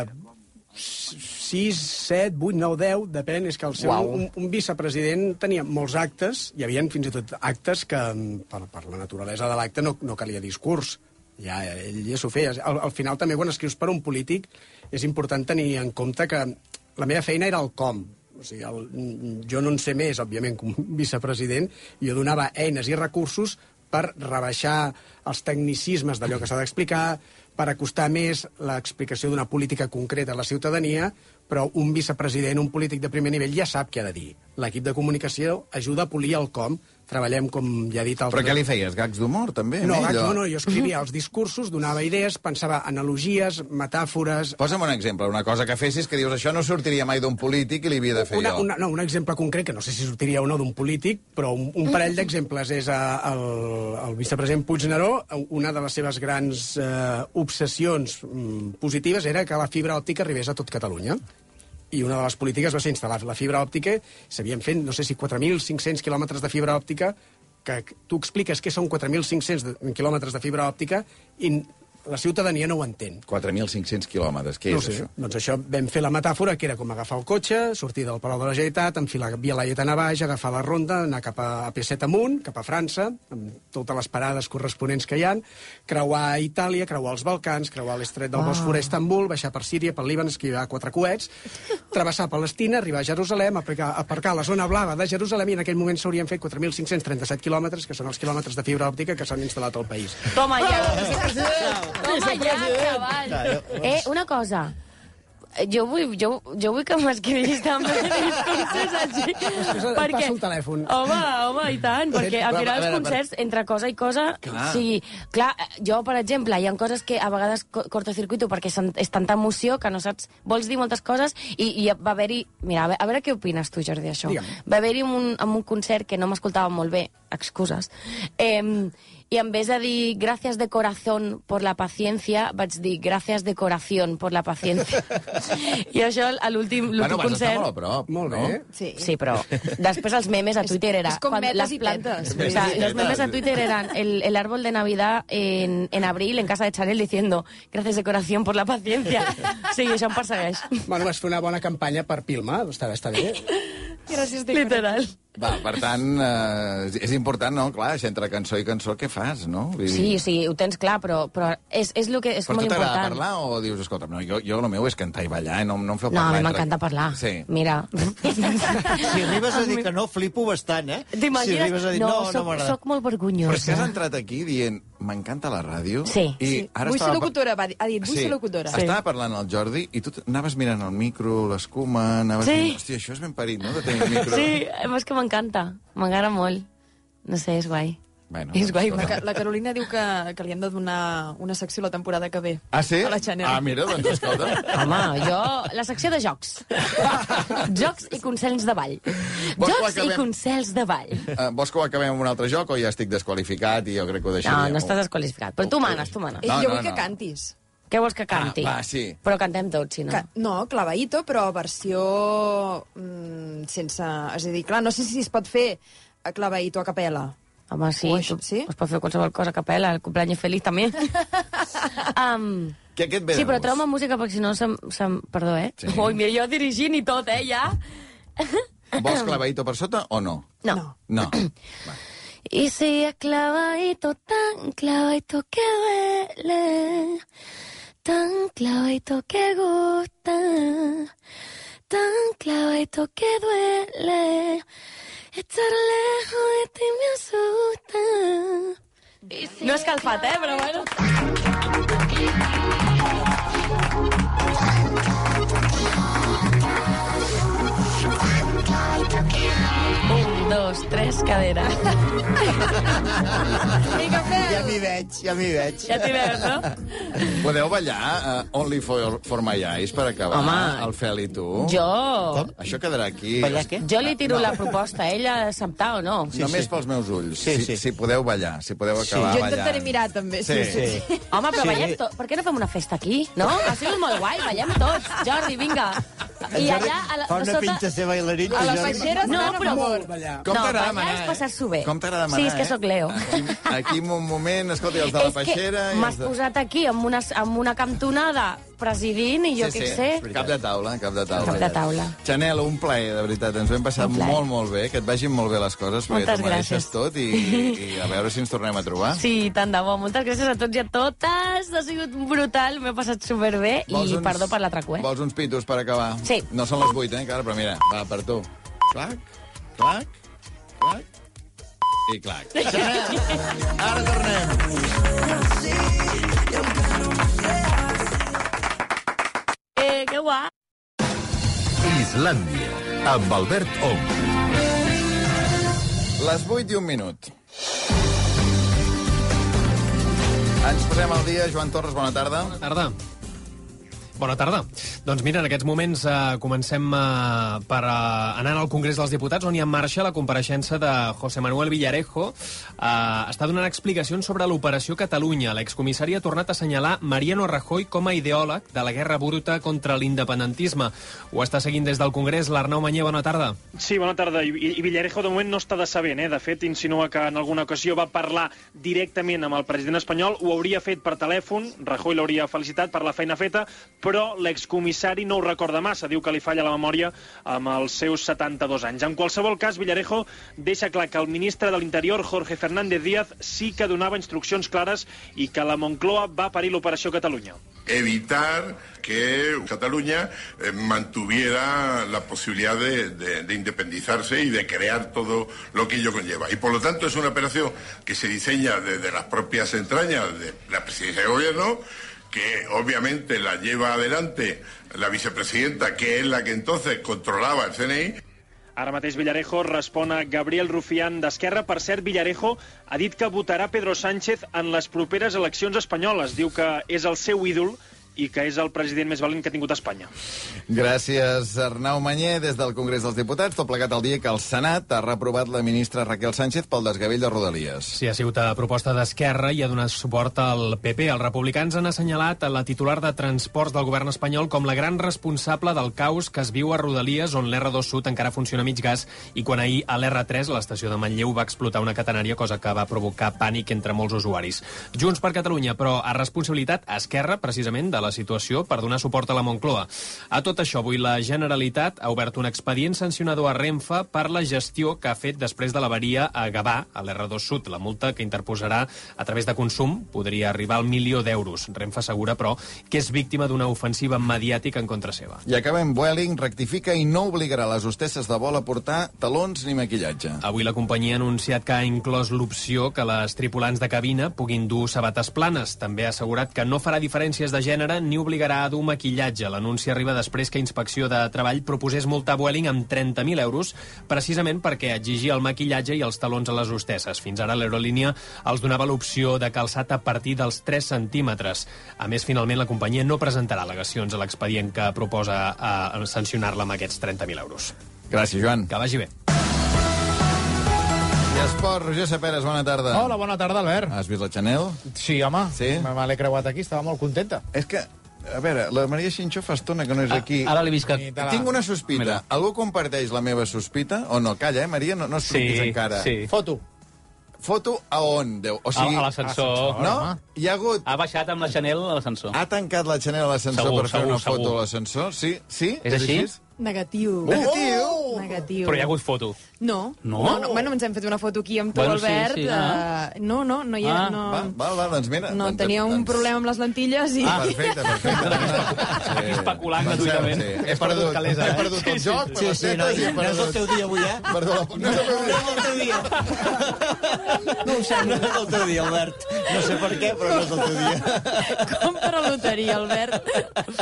sis, set, vuit, nou, deu, depèn, és que el seu, un, un vicepresident tenia molts actes, hi havia fins i tot actes que, per, per la naturalesa de l'acte, no, no calia discurs. Ja, ell ja s'ho feia. Al, al final, també, quan escrius per un polític, és important tenir en compte que la meva feina era el com. O sigui, el, jo no en sé més, òbviament, com vicepresident, i jo donava eines i recursos per rebaixar els tecnicismes d'allò que s'ha d'explicar, per acostar més l'explicació d'una política concreta a la ciutadania, però un vicepresident, un polític de primer nivell, ja sap què ha de dir. L'equip de comunicació ajuda a polir el com. Treballem, com ja he dit... Altres... Però què li feies? Gags d'humor, també? No, gags, allò... no, no, jo escrivia els discursos, donava idees, pensava analogies, metàfores... Posa'm un exemple, una cosa que fessis que dius això no sortiria mai d'un polític i li havia de fer una, jo. Una, no, un exemple concret, que no sé si sortiria o no d'un polític, però un, un parell d'exemples és a, el, el vicepresident Puigneró, una de les seves grans eh, obsessions mm, positives era que la fibra òptica arribés a tot Catalunya. I una de les polítiques va ser instal·lar la fibra òptica. S'havien fet, no sé si quatre mil cinc-cents quilòmetres de fibra òptica, que tu expliques què són quatre mil cinc-cents quilòmetres de fibra òptica i la ciutadania no ho entén. quatre mil cinc-cents quilòmetres, què no és sé. això? Doncs això vam fer la metàfora, que era com agafar el cotxe, sortir del Palau de la Generalitat, enfilar via Laietana baix, agafar la ronda, anar cap a A P set amunt, cap a França, amb totes les parades corresponents que hi han, creuar a Itàlia, creuar els Balcans, creuar l'estret del Bòsfor a Istanbul, baixar per Síria, pel Líban, esquivar quatre coets, travessar Palestina, arribar a Jerusalem, aparcar, aparcar a la zona blava de Jerusalem, i en aquell moment s'haurien fet quatre mil cinc-cents trenta-set quilòmetres, que són els quilòmetres de fibra òptica que s'han instal·lat al país. Toma ja, toma ja, xaval. Eh, una cosa. jo vull, jo, jo vull que m'escrivis també els concerts així. Perquè... Passa el telèfon. Home, home, i tant, perquè al final els concerts, entre cosa i cosa, clar. Sí, clar, jo, per exemple, hi ha coses que a vegades cortocircuito perquè és tanta emoció que no saps, vols dir moltes coses, i, i va haver-hi, mira, a veure, a veure què opines tu, Jordi, això. Digue'm. Va haver-hi un, un concert que no m'escoltava molt bé, excuses, eh, i en vez de dir gràcies de corazón por la paciencia, vaig dir gràcies de corazón por la paciencia. I això a l'últim bueno, concert... Bueno, vas estar molt a prop, molt no? bé. Sí. Sí, però després els memes a Twitter era... És com metes i plantes. O sea, los memes a Twitter eran el, el árbol de Navidad en, en abril en casa de Chanel diciendo gracias de corazón por la paciencia. Sí, això em persegueix. Bueno, vas fer una bona campanya per Pilma, està, està bé. Gràcies de literal. Va, per tant, eh, és important, no? Clar, entre cançó i cançó, què fas, no? Vull dir... Sí, sí, ho tens clar, però, però és, és, lo que, és però molt important. Però tu t'agrada parlar o dius, escolta, no, jo, jo el meu és cantar i ballar, eh? no, no em feu no, parlar. No, a mi m'encanta entre... parlar. Sí. Mira. Si arribes a dir que no, flipo bastant, eh? T'imagines? Si arribes a dir no, no, soc, no m'agrada. Soc molt vergonyosa. Però és que has entrat aquí dient, m'encanta la ràdio. Sí. I sí. ara vull estava... ser locutora, va dir, ha dit, vull sí. ser locutora. Sí. Estava parlant el Jordi i tu anaves mirant el micro, l'escuma, anaves sí. dient, hòstia, això és ben parit, no?, de tenir el micro. Sí, és que m'encanta. M'agrada molt. No sé, és guai. Bueno, és guai. La, la Carolina diu que, que li hem de donar una secció la temporada que ve. Ah, sí? A la Chanel. Ah, mira, doncs escolta. Home, jo... La secció de jocs. Jocs i consells de ball. Jocs acabem... i consells de ball. Uh, vols que ho acabem amb un altre joc o ja estic desqualificat i jo crec que ho deixaria? No, no estàs desqualificat. Però tu manes, tu manes. No, jo vull no, que no. cantis. Què vols que canti? Ah, va, sí. Però cantem tots, si no. Ca no, claveïto, però versió mm, sense... És a dir, clar, no sé si es pot fer a claveïto a capella. Home, sí, tu, sí? Es pot fer qualsevol cosa a capella, el cumpleaños feliz també. um, Què, què et ve sí, però de treu-me música perquè si no se'm... se'm... Perdó, eh? Sí. Ui, mira, jo dirigint i tot, eh, ja. Vols claveïto per sota o no? No. No. Va. Y si es clavadito, tan clavadito que duele, tan clavadito que gusta, tan clavadito que duele, estar lejos de ti me asusta. Si no és calfat, eh, però bueno. Un, dos, tres, cadera. Ja m'hi veig, ja m'hi veig. Ja t'hi veus, no? Podeu ballar uh, Only for, for My Eyes per acabar, home, el Fel i tu? Jo... Com? Això quedarà aquí. Ballar què? Jo li tiro no. la proposta, ella acceptar o no. Sí, Només sí. pels meus ulls. Sí, sí. Si, si podeu ballar, si podeu acabar sí. ballant. Jo intentaré mirar, també. Sí. Sí, sí. sí. Home, però sí. ballem tot. Per què no fem una festa aquí, no? Ha sigut molt guai, ballem tots. Jordi, vinga. I allà... A la, Fa una sota... pinta ser bailarín. A la peixera no, però... Molt ballar. Com no, t'agrada ballar és passar-s'ho bé. Com t'agrada manar, Sí, és que sóc Leo. Aquí, aquí en un moment, escolta, els de la és peixera... que m'has de... posat aquí amb una, amb una cantonada presidint i jo sí, què sí. sé. Cap de taula, cap de taula. Cap de taula. Chanel, un plaer, de veritat. Ens ho hem passat molt, molt bé. Que et vagin molt bé les coses, perquè Moltes t'ho mereixes gràcies. tot i, i a veure si ens tornem a trobar. Sí, tant de bo. Moltes gràcies a tots i a totes. Ha sigut brutal, m'he passat superbé i uns, perdó per l'atraco, eh? Vols uns pitos per acabar? Sí. No són les vuit, eh, encara, però mira, va, per tu. Clac, clac, clac i clac. Ara tornem. Eh, que guai. Islàndia, amb Albert Ong. Les vuit i un minut. Ens posem al dia. Joan Torres, bona tarda. Bona tarda. Bona tarda. Doncs mira, en aquests moments eh, comencem eh, per eh, anar al Congrés dels Diputats, on hi ha en marxa la compareixença de José Manuel Villarejo. Eh, està donant explicacions sobre l'Operació Catalunya. L'excomissari ha tornat a assenyalar Mariano Rajoy com a ideòleg de la guerra bruta contra l'independentisme. Ho està seguint des del Congrés l'Arnau Manyer. Bona tarda. Sí, bona tarda. I, i Villarejo de moment no està decebent, eh? De fet, insinua que en alguna ocasió va parlar directament amb el president espanyol, ho hauria fet per telèfon, Rajoy l'hauria felicitat per la feina feta, però l'excomissari no ho recorda massa, diu que li falla la memòria amb els seus setanta-dos anys. En qualsevol cas, Villarejo deixa clar que el ministre de l'Interior, Jorge Fernández Díaz, sí que donava instruccions clares i que la Moncloa va parir l'Operació Catalunya. Evitar que Cataluña eh, mantuviera la posibilidad de, de, de independizarse y de crear todo lo que ello conlleva. Y por lo tanto es una operación que se diseña desde las propias entrañas de la presidencia de gobierno, que obviamente la lleva adelante la vicepresidenta, que es la que entonces controlaba el C N I. Ara mateix Villarejo respon a Gabriel Rufián d'Esquerra. Per cert, Villarejo ha dit que votarà Pedro Sánchez en les properes eleccions espanyoles. Diu que és el seu ídol i que és el president més valent que ha tingut Espanya. Gràcies, Arnau Mañé, des del Congrés dels Diputats. Tot plegat el dia que el Senat ha reprovat la ministra Raquel Sánchez pel desgavell de Rodalies. Sí, ha sigut a proposta d'Esquerra i ha donat suport al P P. Els republicans han assenyalat a la titular de Transports del govern espanyol com la gran responsable del caos que es viu a Rodalies, on l'R dos Sud encara funciona a mig gas, i quan ahir a l'R tres, a l'estació de Manlleu, va explotar una catenària, cosa que va provocar pànic entre molts usuaris. Junts per Catalunya, però a responsabilitat a Esquerra, precisament, de la situació per donar suport a la Moncloa. A tot això, avui la Generalitat ha obert un expedient sancionador a Renfe per la gestió que ha fet després de l'avaria a Gavà, a l'R dos Sud. La multa que interposarà a través de consum podria arribar al milió d'euros. Renfe assegura, però, que és víctima d'una ofensiva mediàtica en contra seva. I acabem. Vueling rectifica i no obligarà les hostesses de vol a portar talons ni maquillatge. Avui la companyia ha anunciat que ha inclòs l'opció que les tripulants de cabina puguin dur sabates planes. També ha assegurat que no farà diferències de gènere ni obligarà a dur maquillatge. L'anunci arriba després que Inspecció de Treball proposés multar Vueling amb trenta mil euros, precisament perquè exigia el maquillatge i els talons a les hostesses. Fins ara l'aerolínia els donava l'opció de calçat a partir dels tres centímetres. A més, finalment, la companyia no presentarà al·legacions a l'expedient que proposa a sancionar-la amb aquests trenta mil euros. Gràcies, Joan. Que vagi bé. I esport, Roger Saperes, bona tarda. Hola, bona tarda, Albert. Has vist la Chanel? Sí, home. Sí? Me l'he creuat aquí, estava molt contenta. És que, a veure, la Maria Xinxó fa estona que no és aquí. Ara l'he vist que... Tinc una sospita. Mira. Algú comparteix la meva sospita? O no? Calla, eh, Maria? No, no expliquis Sí, encara. sí. Foto. Foto a on? Deu? O sigui, A l'ascensor. No? Hi ha hagut... Ha baixat amb la Chanel a l'ascensor. Ha tancat la Chanel a l'ascensor Segur, per fer segur, una foto segur. a l'ascensor? Sí? Sí? És així? Negatiu. Negatiu? Oh! Negatiu. Però hi ha hagut foto. No. No? no, no bueno, ens hem fet una foto aquí amb tu, Bueno, sí, Albert. sí, ah. uh, no, no, no hi ha... Ah, no, Va, va, va, doncs mira. no doncs, tenia un doncs... problema amb les lentilles i... Ah, perfecte, perfecte. Aquí especulant gratuïtament. Sí. He perdut, calesa, he eh? perdut el joc, per Sí, les sí, no, tetes i he no és el perdut... teu dia avui, eh? Perdó, la... no és el meu dia. No és el teu dia. No ho sé, no és el teu dia, Albert. No sé per què, però no és el teu dia. Compra loteria, Albert.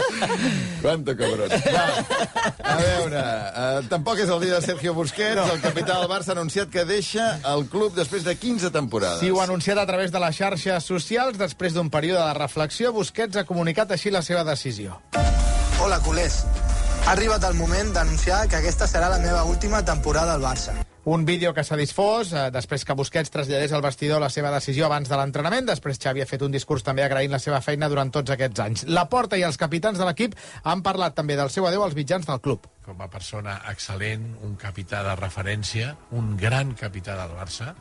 Quanto cabrón. Va, a veure, uh, tampoc és el dia de Sergio Busquets. No. El capità del Barça ha anunciat que deixa el club després de quinze temporades. Sí, ho ha anunciat a través de les xarxes socials. Després d'un període de reflexió, Busquets ha comunicat així la seva decisió. Hola, culers. Ha arribat el moment d'anunciar que aquesta serà la meva última temporada al Barça. Un vídeo que s'ha disfós eh, després que Busquets traslladés al vestidor la seva decisió abans de l'entrenament. Després Xavi ha fet un discurs també agraint la seva feina durant tots aquests anys. Laporta i els capitans de l'equip han parlat també del seu adeu als mitjans del club. Com a persona excel·lent, un capità de referència, un gran capità del Barça,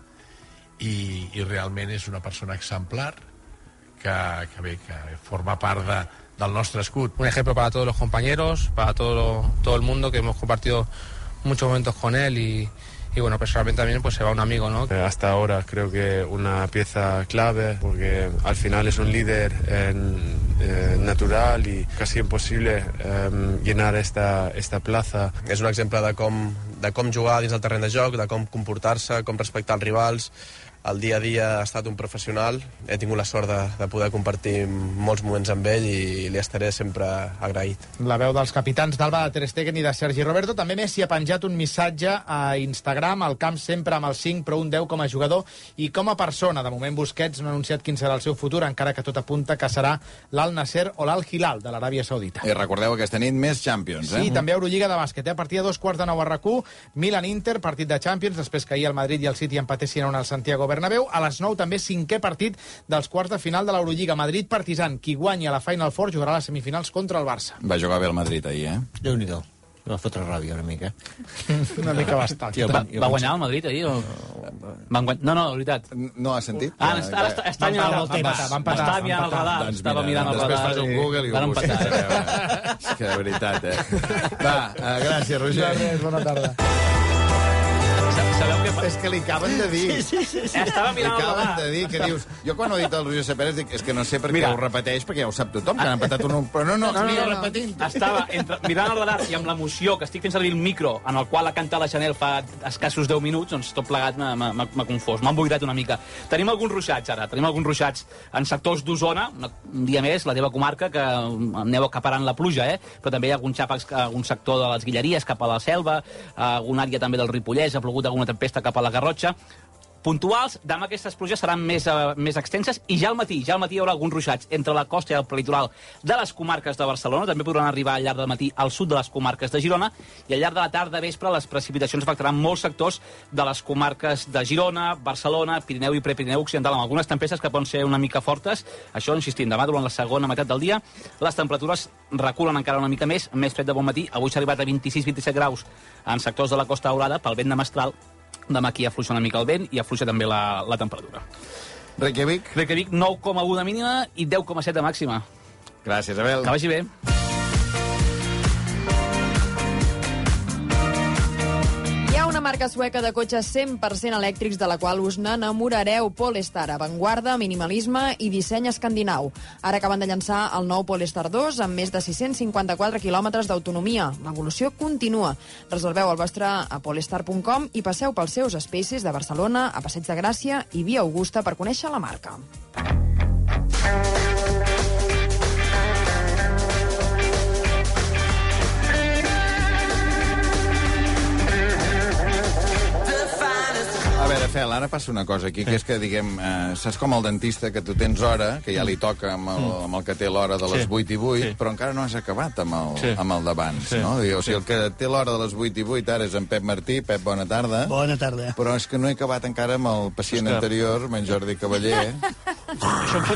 i, i realment és una persona exemplar que, que bé, que forma part de, del nostre escut. Un ejemplo para todos los compañeros, para todo, todo el mundo, que hemos compartido muchos momentos con él y, y bueno, personalmente también pues se va un amigo, ¿no? Eh, hasta ahora creo que una pieza clave, porque al final es un líder en, eh, natural y casi imposible eh, llenar esta, esta plaza. És un exemple de com, de com jugar dins del terreny de joc, de com comportar-se, com respectar els rivals. El dia a dia ha estat un professional. He tingut la sort de, de poder compartir molts moments amb ell i li estaré sempre agraït. La veu dels capitans d'Alba, de Ter Stegen i de Sergi Roberto. També Messi ha penjat un missatge a Instagram, al camp sempre amb el cinc, però un deu com a jugador i com a persona. De moment Busquets no ha anunciat quin serà el seu futur, encara que tot apunta que serà l'Al Nasser o l'Al Hilal de l'Aràbia Saudita. I recordeu aquesta nit més Champions, eh? Sí, també Eurolliga de bàsquet. Eh? A partir de dos quarts de nou a RAC u, Milan-Inter, partit de Champions, després que ahir el Madrid i el City empatessin a un al Santiago Bernabéu. A les nou també cinquè partit dels quarts de final de l'Eurolliga. Madrid-Partizan. Qui guanyi a la Final Four jugarà a les semifinals contra el Barça. Va jugar bé el Madrid ahir, eh? Déu-n'hi-do. Va fotre ràbia una mica. Una mica bastant. Tio, va, va guanyar el Madrid ahir? O... Van guany... No, no, la veritat. No ha sentit? Ah, ara, ara està, està mirant el temps. Estava mirant el radar. Doncs estava mirant el radar. Després fas un Google i ho van busques. empatar. És que de veritat, eh? Va, uh, gràcies, Roger. Gràcies, bona tarda. sabeu què fa? És que li acaben de dir. Sí, sí, sí, sí. Estava mirant li el acaben radar. de dir, que dius... Jo quan ho ha dit el Roger Pérez dic, és que no sé per què Mira. ho repeteix, perquè ja ho sap tothom, que han empatat un... Però no, no, No, no, mira, no, no. repetint. Estava entre, mirant el radar i amb l'emoció que estic fent servir el micro en el qual ha cantat la Chanel fa escassos deu minuts, doncs tot plegat m'ha- m'ha m'ha confós, m'ha emboirat una mica. Tenim alguns ruixats ara, tenim alguns ruixats en sectors d'Osona, una- un dia més, la teva comarca, que aneu acaparant la pluja, eh? Però també hi ha algun xàfecs, algun sector de les Guilleries cap a la Selva, alguna àrea també del Ripollès, ha plogut alguna tempesta cap a la Garrotxa. Puntuals, demà aquestes pluges seran més, uh, més extenses i ja al matí, ja al matí hi haurà alguns ruixats entre la costa i el prelitoral de les comarques de Barcelona, també podran arribar al llarg del matí al sud de les comarques de Girona i al llarg de la tarda vespre les precipitacions afectaran molts sectors de les comarques de Girona, Barcelona, Pirineu i Prepirineu Occidental, amb algunes tempestes que poden ser una mica fortes. Això, insistim, demà durant la segona meitat del dia les temperatures reculen encara una mica més, més fred de bon matí. Avui s'ha arribat a vint-i-sis vint-i-set graus en sectors de la Costa Daurada pel vent de mestral. Demà aquí afluixa una mica el vent i afluixa també la, la temperatura. Reykjavik? Reykjavik, nou coma u de mínima i deu coma set de màxima. Gràcies, Abel. Que vagi bé. Hi ha una marca sueca de cotxes cent per cent elèctrics de la qual us n'enamorareu. Polestar, avantguarda, minimalisme i disseny escandinau. Ara acaben de llançar el nou Polestar dos amb més de sis-cents cinquanta-quatre quilòmetres d'autonomia. L'evolució continua. Reserveu el vostre a polestar punt com i passeu pels seus spaces de Barcelona, a Passeig de Gràcia i Via Augusta per conèixer la marca. A veure, Fel, ara passa una cosa aquí, que és que, diguem, eh, saps com el dentista, que tu tens hora, que ja li toca amb el, amb el que té l'hora de les Sí. vuit i vuit, Sí. però encara no has acabat amb el, Sí. amb el d'abans, Sí. no? O sigui, el Sí. que té l'hora de les vuit i vuit ara és en Pep Martí. Pep, bona tarda. Bona tarda. Però és que no he acabat encara amb el pacient És que- anterior, amb en Jordi Cavaller. Això em fot...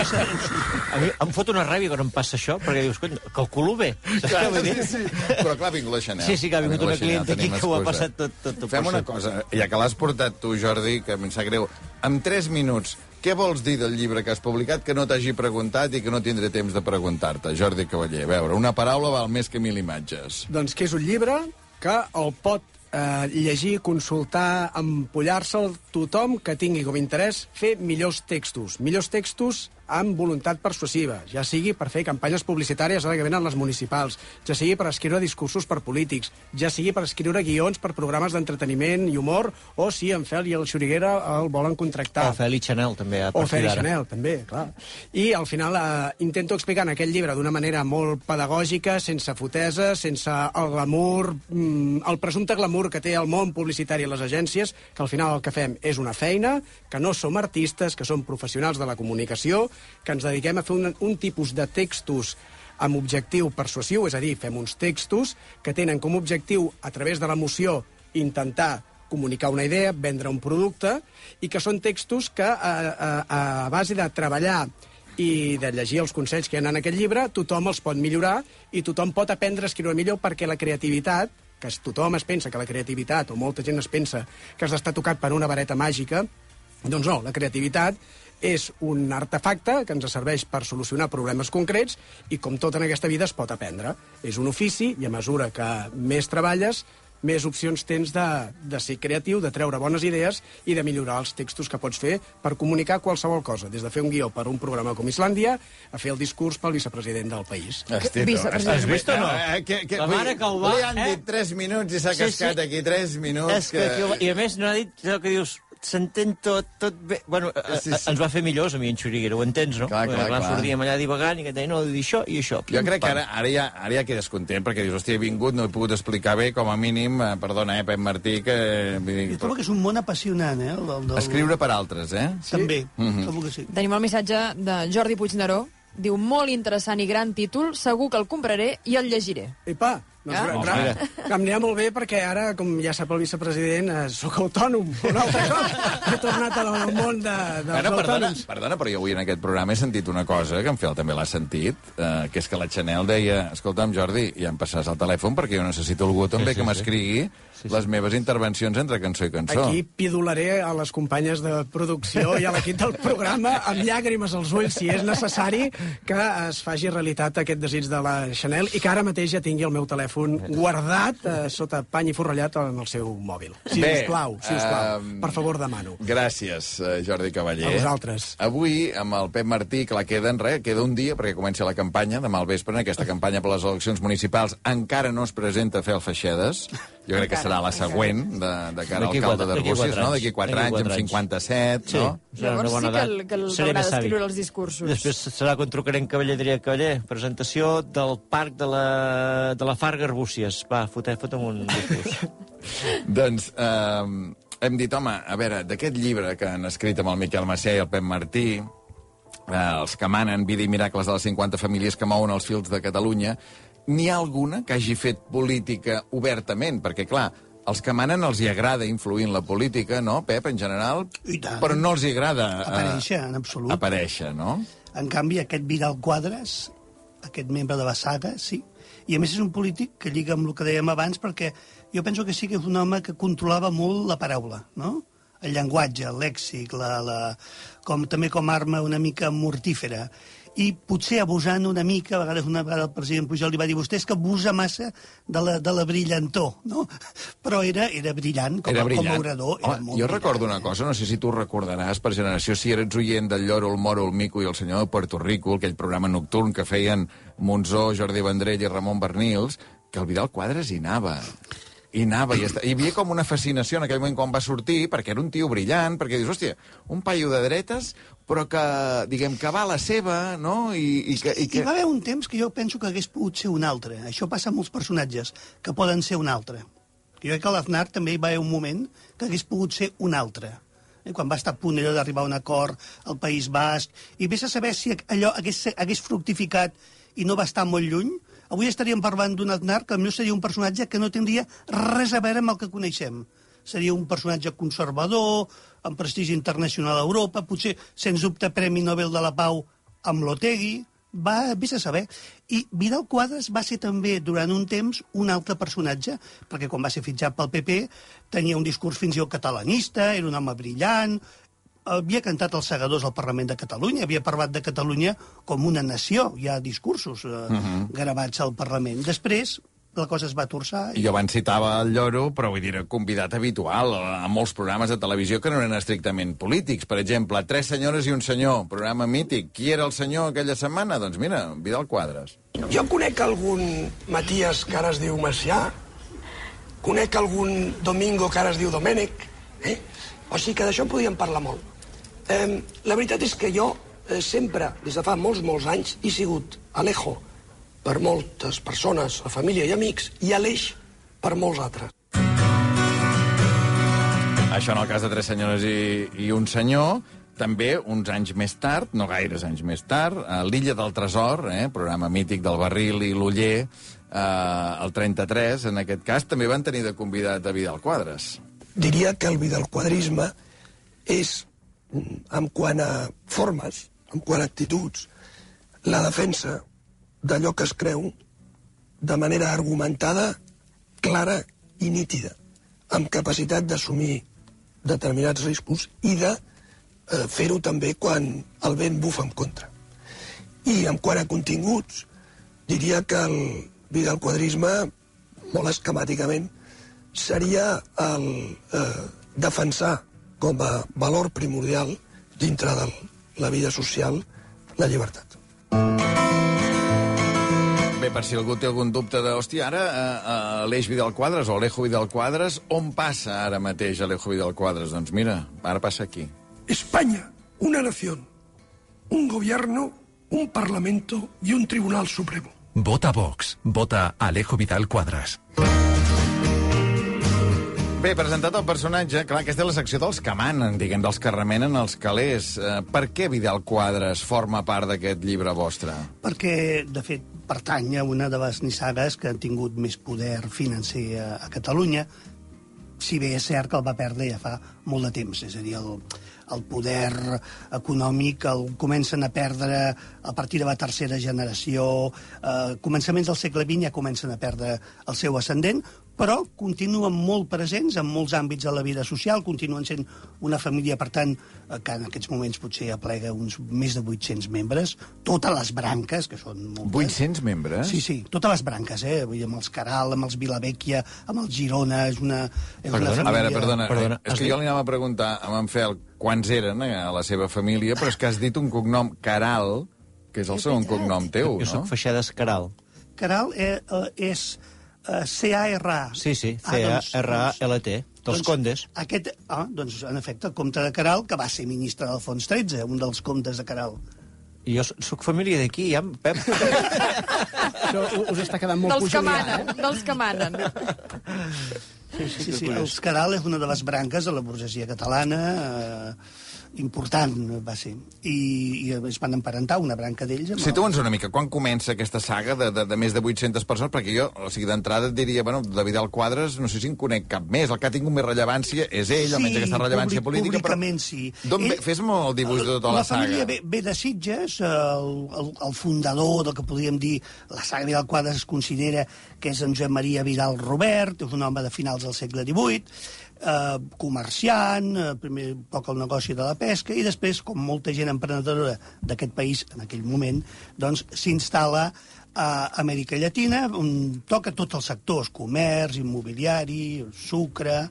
A mi em fot una ràbia quan em passa això, perquè dius, coi, calculo bé. Saps què vull dir? Sí, sí. Però clar, ha vingut la Chanel. Sí, sí, que ha vingut la una Chanel, clienta aquí tenim que ho ha excusa. passat tot, tot, tot Fem per una sota. cosa, ja que l'has portat tu, Jordi, que em sap greu, en tres minuts, què vols dir del llibre que has publicat que no t'hagi preguntat i que no tindré temps de preguntar-te, Jordi Cavaller? A veure, una paraula val més que mil imatges. Doncs que és un llibre que el pot eh, llegir, consultar, empollar-se'l tothom que tingui com a interès fer millors textos. Millors textos amb voluntat persuasiva, ja sigui per fer campanyes publicitàries ara que venen les municipals, ja sigui per escriure discursos per polítics, ja sigui per escriure guions per programes d'entreteniment i humor, o si en Fel i el Xuriguera el volen contractar. O Feli Chanel, també, a O partir Feli d'ara. Chanel, també, clar. I al final eh, intento explicar en aquest llibre d'una manera molt pedagògica, sense fotesa, sense el glamour, mm, el presumpte glamour que té el món publicitari i les agències, que al final el que fem és una feina, que no som artistes, que som professionals de la comunicació, que ens dediquem a fer un, un tipus de textos amb objectiu persuasiu, és a dir, fem uns textos que tenen com a objectiu, a través de l'emoció, intentar comunicar una idea, vendre un producte, i que són textos que, a, a, a base de treballar i de llegir els consells que hi ha en aquest llibre, tothom els pot millorar i tothom pot aprendre a escriure millor, perquè la creativitat, que es- tothom es pensa que la creativitat, o molta gent es pensa que has d'estar tocat per una vareta màgica, doncs no, la creativitat és un artefacte que ens serveix per solucionar problemes concrets i, com tot en aquesta vida, es pot aprendre. És un ofici i a mesura que més treballes, més opcions tens de, de ser creatiu, de treure bones idees i de millorar els textos que pots fer per comunicar qualsevol cosa, des de fer un guió per un programa com Islàndia a fer el discurs pel vicepresident del país. Hosti, Vicepresident. has vist o no? Eh, que, que, La mare que ho va, Li han eh? dit tres minuts i s'ha Sí, cascat sí. aquí tres minuts. És que, que... I a més no ha dit allò que dius, s'entén tot, tot bé. Bueno, Sí, sí. ens va fer millors a mi en Xuriguera, ho entens, no? Clar, clar, Perquè, clar, clar. sortíem allà divagant i que deia, no, dir això i això. Jo crec que ara, ara, ja, ara ja quedes content, perquè dius, hòstia, he vingut, no he pogut explicar bé, com a mínim, eh, perdona, eh, Pep Martí, que... vull dir, Jo trobo que és un món apassionant, eh? El, del, del... Escriure per altres, eh? Sí? També, Mhm. trobo que sí. Tenim el missatge de Jordi Puigneró. Diu, molt interessant i gran títol, segur que el compraré i el llegiré. Epa, doncs Ah. ra, Oh, ra, mira. em anirà molt bé perquè ara, com ja sap el vicepresident, eh, sóc autònom un altre cop. He tornat al món de, dels Bueno, perdona, autònoms. perdona, però jo avui en aquest programa he sentit una cosa, que en Fel també l'ha sentit, eh, que és que la Chanel deia, escolta'm, Jordi, ja em passaràs el telèfon perquè jo necessito algú també Sí, sí, que sí. m'escrigui les meves intervencions entre cançó i cançó. Aquí pidolaré a les companyes de producció i a l'equip del programa amb llàgrimes als ulls, si és necessari, que es faci realitat aquest desig de la Chanel i que ara mateix ja tingui el meu telèfon telèfon guardat eh, sota pany i forrellat en el seu mòbil. Si Bé, us plau, si us plau, um, per favor demano. Gràcies, eh, Jordi Cavaller. A vosaltres. Avui, amb el Pep Martí, clar, queden res, queda un dia perquè comença la campanya, demà al vespre, en aquesta campanya per les eleccions municipals. Encara no es presenta Fel Feixedes. Jo crec que serà la següent, de, de cara al alcalde d'Arbúcies, no? D'aquí quatre anys, amb cinquanta-set, sí, no? Llavors sí que, el, que el haurà d'escriure els discursos. Després serà quan trucarem Cavaller, diria Cavaller, presentació del parc de la, de la Farga Arbúcies. Va, fotem, fotem un discurs. Doncs eh, hem dit, home, a veure, d'aquest llibre que han escrit amb el Miquel Macé i el Pep Martí, eh, els que manen Vida i miracles de les cinquanta famílies que mouen els fils de Catalunya, n'hi ha alguna que hagi fet política obertament? Perquè, clar, els que manen els hi agrada influir en la política, no, Pep, en general? Però no els hi agrada... Eh, aparèixer, en absolut. Aparèixer, no? En canvi, aquest Vidal Quadras, aquest membre de la saga, sí. I a més és un polític que lliga amb el que dèiem abans, perquè jo penso que sí que és un home que controlava molt la paraula, no? El llenguatge, el lèxic, la, la, com, també com arma una mica mortífera. I potser abusant una mica, a vegades una vegada el president Pujol li va dir vostè és que abusa massa de la, de la brillantor, no? Però era, era brillant, com, era brillant. com a orador. Era Home, molt jo brillant. recordo una cosa, no sé si tu recordaràs, per generació, si eres oient del Lloro, el Moro, el Mico i el senyor de Puerto Rico, aquell programa nocturn que feien Monzó, Jordi Vendrell i Ramon Bernils, que el Vidal Quadras hi anava. I anava, i hi havia com una fascinació en aquell moment quan va sortir, perquè era un tio brillant, perquè dius, hòstia, un paio de dretes, però que, diguem, que va a la seva, no? I, i, que, i, que... I va haver un temps que jo penso que hagués pogut ser un altre. Això passa amb molts personatges, que poden ser un altre. Jo crec que a l'Aznar també hi va haver un moment que hagués pogut ser un altre. Eh, quan va estar a punt allò d'arribar a un acord al País Basc, i vés a saber si allò hagués, hagués fructificat i no va estar molt lluny. Avui estaríem parlant d'un Aznar que potser seria un personatge que no tindria res a veure amb el que coneixem. Seria un personatge conservador, amb prestigi internacional a Europa, potser, sens dubte, Premi Nobel de la Pau amb l'Otegi, va, vés a saber. I Vidal Quadras va ser també, durant un temps, un altre personatge, perquè quan va ser fitxat pel P P tenia un discurs fins i tot catalanista, era un home brillant, havia cantat els segadors al Parlament de Catalunya, havia parlat de Catalunya com una nació, hi ha discursos eh, uh -huh. gravats al Parlament. Després, la cosa es va torçar. I... Jo abans citava el Lloro, però vull dir, era convidat habitual a, a molts programes de televisió que no eren estrictament polítics. Per exemple, Tres senyores i un senyor, programa mític. Qui era el senyor aquella setmana? Doncs mira, Vidal Quadras. Jo conec algun Matías que ara es diu Macià, conec algun Domingo que ara es diu Domènec, eh? O sigui que d'això podíem parlar molt. Eh, la veritat és que jo eh, sempre, des de fa molts, molts anys, he sigut Alejo per moltes persones, la família i amics, i Aleix per molts altres. Això en el cas de Tres senyores i, i un senyor. També, uns anys més tard, no gaires anys més tard, a l'Illa del Tresor, eh, programa mític del Barril i l'Oller, eh, el trenta-tres, en aquest cas, també van tenir de convidat a Vidal Quadras. Diria que el vidalquadrisme és, en quant a formes, en quant a actituds, la defensa d'allò que es creu de manera argumentada, clara i nítida, amb capacitat d'assumir determinats riscos i de eh, fer-ho també quan el vent bufa en contra. I en quant a continguts, diria que el vidalquadrisme, molt esquemàticament, seria el eh, defensar com a valor primordial dintre de la vida social la llibertat. Bé, per si algú té algun dubte de, hòstia, ara eh, Aleix Vidal Quadras o Alejo Vidal Quadras, on passa ara mateix Alejo Vidal Quadras? Doncs mira, ara passa aquí. España, una nación, un gobierno, un parlamento y un tribunal supremo. Vota Vox. Vota Alejo Vidal Quadras. Bé, presentat el personatge, clar, aquesta és la secció dels que manen, diguem, dels que remenen els calés. Eh, per què Vidal Quadras forma part d'aquest llibre vostre? Perquè, de fet, pertany a una de les nissagues que han tingut més poder financer a, a Catalunya, si bé és cert que el va perdre ja fa molt de temps. És a dir, el, el poder econòmic el comencen a perdre a partir de la tercera generació, eh, començaments del segle vint ja comencen a perdre el seu ascendent, però continuen molt presents en molts àmbits de la vida social, continuen sent una família, per tant, que en aquests moments potser aplega uns més de vuit-cents membres, totes les branques, que són moltes. vuit-cents membres? Sí, sí, totes les branques, eh? Vull dir, amb els Caral, amb els Vilavecchia, amb els Girona, és una, és Perdona? una família... A veure, perdona, perdona és que jo li anava a preguntar a en Fel quants eren eh, a la seva família, però és que has dit un cognom, Caral, que és el segon cognom teu, no? Jo soc Feixedes Caral. Caral eh, eh, és eh, C A R A. Sí, sí, C A R A L T, dels doncs, condes. Aquest, ah, doncs, en efecte, el comte de Caral, que va ser ministre d'Alfons tretze, un dels comtes de Caral. I jo soc família d'aquí, ja, Pep. Això us està quedant molt dels que pujoliat, manen, eh? dels que manen. Sí, sí, sí, els Caral és una de les branques de la burgesia catalana, eh, important va ser, i, i es van emparentar una branca d'ells. Situa'ns una mica, quan comença aquesta saga de, de, de més de vuit-centes persones? Perquè jo, o sigui, d'entrada et diria, bueno, de Vidal Quadras, no sé si en conec cap més, el que ha tingut més rellevància és ell, almenys sí, aquesta rellevància públic, política, públicament, però... sí. D'on ve? Fes-me el dibuix de tota la, la saga. La família saga. ve, ve de Sitges, el, el, el fundador del que podríem dir la saga Vidal Quadras es considera que és en Josep Maria Vidal Robert, és un home de finals del segle divuit, eh, comerciant, eh, primer toca el negoci de la pesca, i després, com molta gent emprenedora d'aquest país en aquell moment, doncs s'instal·la a Amèrica Llatina, on toca tots els sectors, comerç, immobiliari, sucre,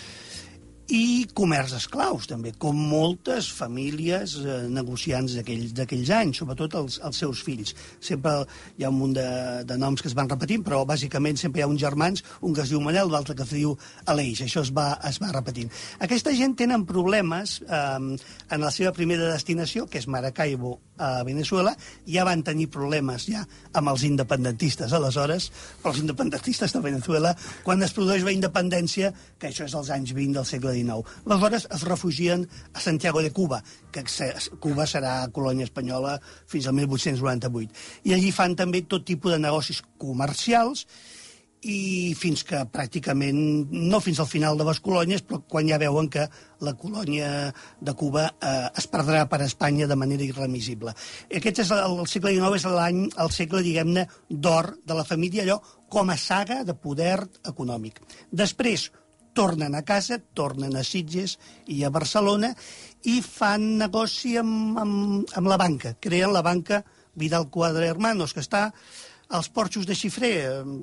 i comerç d'esclaus, també, com moltes famílies eh, negociants d'aquells anys, sobretot els, els seus fills. Sempre hi ha un munt de, de noms que es van repetint, però bàsicament sempre hi ha uns germans, un que es diu Manel, l'altre que es diu Aleix. Això es va, es va repetint. Aquesta gent tenen problemes eh, en la seva primera destinació, que és Maracaibo, a Venezuela. Ja van tenir problemes ja amb els independentistes aleshores, però els independentistes de Venezuela, quan es produeix la independència, que això és als anys vint del segle dinou. Aleshores es refugien a Santiago de Cuba, que Cuba serà colònia espanyola fins al mil vuit-cents noranta-vuit. I allí fan també tot tipus de negocis comercials, i fins que pràcticament, no fins al final de les colònies, però quan ja veuen que la colònia de Cuba eh, es perdrà per a Espanya de manera irremissible. Aquest és el, el segle dinou, és l'any, el segle, diguem-ne, d'or de la família, allò com a saga de poder econòmic. Després tornen a casa, tornen a Sitges i a Barcelona i fan negoci amb, amb, amb la banca. Creen la banca Vidal Quadras Hermanos, que està als porxos de Xifré,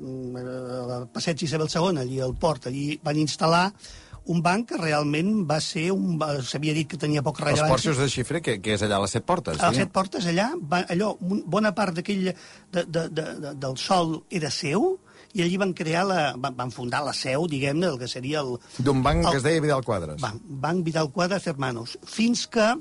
al passeig Isabel segona, allí al port, allí van instal·lar un banc que realment va ser un... s'havia dit que tenia poca rellevància. Els porxos de Xifré, que, que és allà a les Set Portes? A les Set Portes, allà, va, allò, bona part d'aquell de, de, de, de, del sol era seu, i allí van crear la, van, van fundar la seu, diguem-ne, el que seria el... D'un banc el, que es deia Vidal Quadras. Banc, banc Vidal Quadras Hermanos, fins que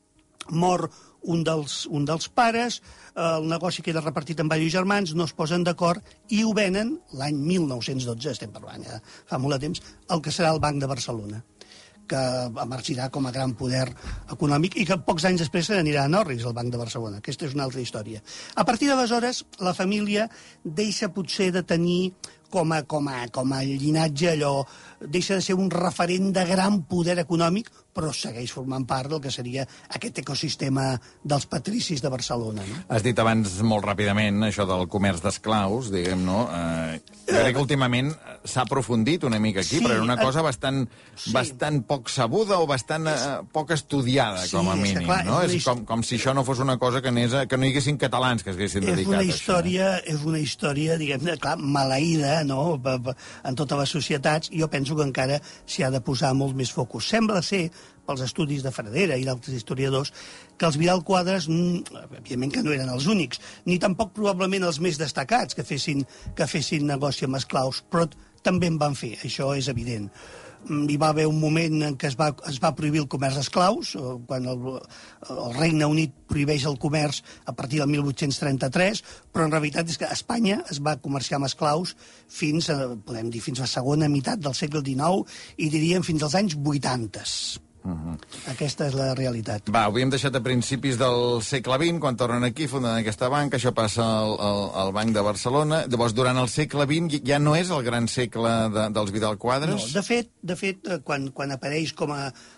mor un dels, un dels pares, el negoci queda repartit en diversos germans, no es posen d'acord i ho venen l'any mil nou-cents dotze, estem parlant ja fa molt de temps, el que serà el Banc de Barcelona, que emergirà com a gran poder econòmic i que pocs anys després se n'anirà a Norris, el Banc de Barcelona. Aquesta és una altra història. A partir d'aleshores, la família deixa potser de tenir com a, com a, com a llinatge allò, deixa de ser un referent de gran poder econòmic, però segueix formant part del que seria aquest ecosistema dels patricis de Barcelona. No? Has dit abans molt ràpidament això del comerç d'esclaus, diguem, no? Eh, jo crec que últimament s'ha aprofundit una mica aquí, sí, però era una cosa bastant, sí. bastant poc sabuda o bastant eh, poc estudiada, sí, com a mínim. Clar, no? És, és com, com si això no fos una cosa que, anés a, que no hi haguessin catalans que s'haguessin dedicat a història, això. És una història, diguem-ne, clar, maleïda, no?, en totes les societats, i jo penso que encara s'hi ha de posar molt més focus. Sembla ser, pels estudis de Fradera i d'altres historiadors, que els Vidal Quadras, evidentment que no eren els únics, ni tampoc probablement els més destacats que fessin, que fessin negoci amb esclaus, però també en van fer, això és evident. Hi va haver un moment en què es va, es va prohibir el comerç d'esclaus, quan el, el Regne Unit prohibeix el comerç a partir del mil vuit-cents trenta-tres, però en realitat és que a Espanya es va comerciar amb esclaus fins a, podem dir, fins a la segona meitat del segle dinou i diríem fins als anys vuitanta. Uh-huh. Aquesta és la realitat. Va, ho havíem deixat a principis del segle vint, quan tornen aquí, funden aquesta banca, això passa al, al, al Banc de Barcelona. Llavors, durant el segle vint ja no és el gran segle de, dels Vidal Quadras? No, de fet, de fet quan, quan apareix com a,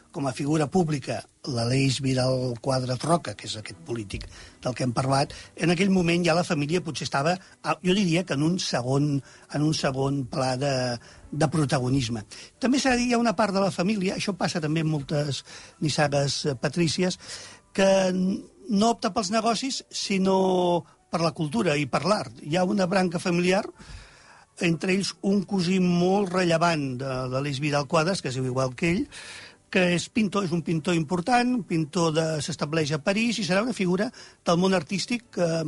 com a figura pública l'Aleix Vidal Quadras Roca, que és aquest polític del que hem parlat, en aquell moment ja la família potser estava, jo diria que en un segon, en un segon pla de, de protagonisme. També s'ha de dir, hi ha una part de la família, això passa també en moltes nissagues patrícies, que no opta pels negocis, sinó per la cultura i per l'art. Hi ha una branca familiar, entre ells un cosí molt rellevant de l'Aleix Vidal Quadras, que es diu igual que ell, que és pintor, és un pintor important, un pintor de, s'estableix a París i serà una figura del món artístic eh,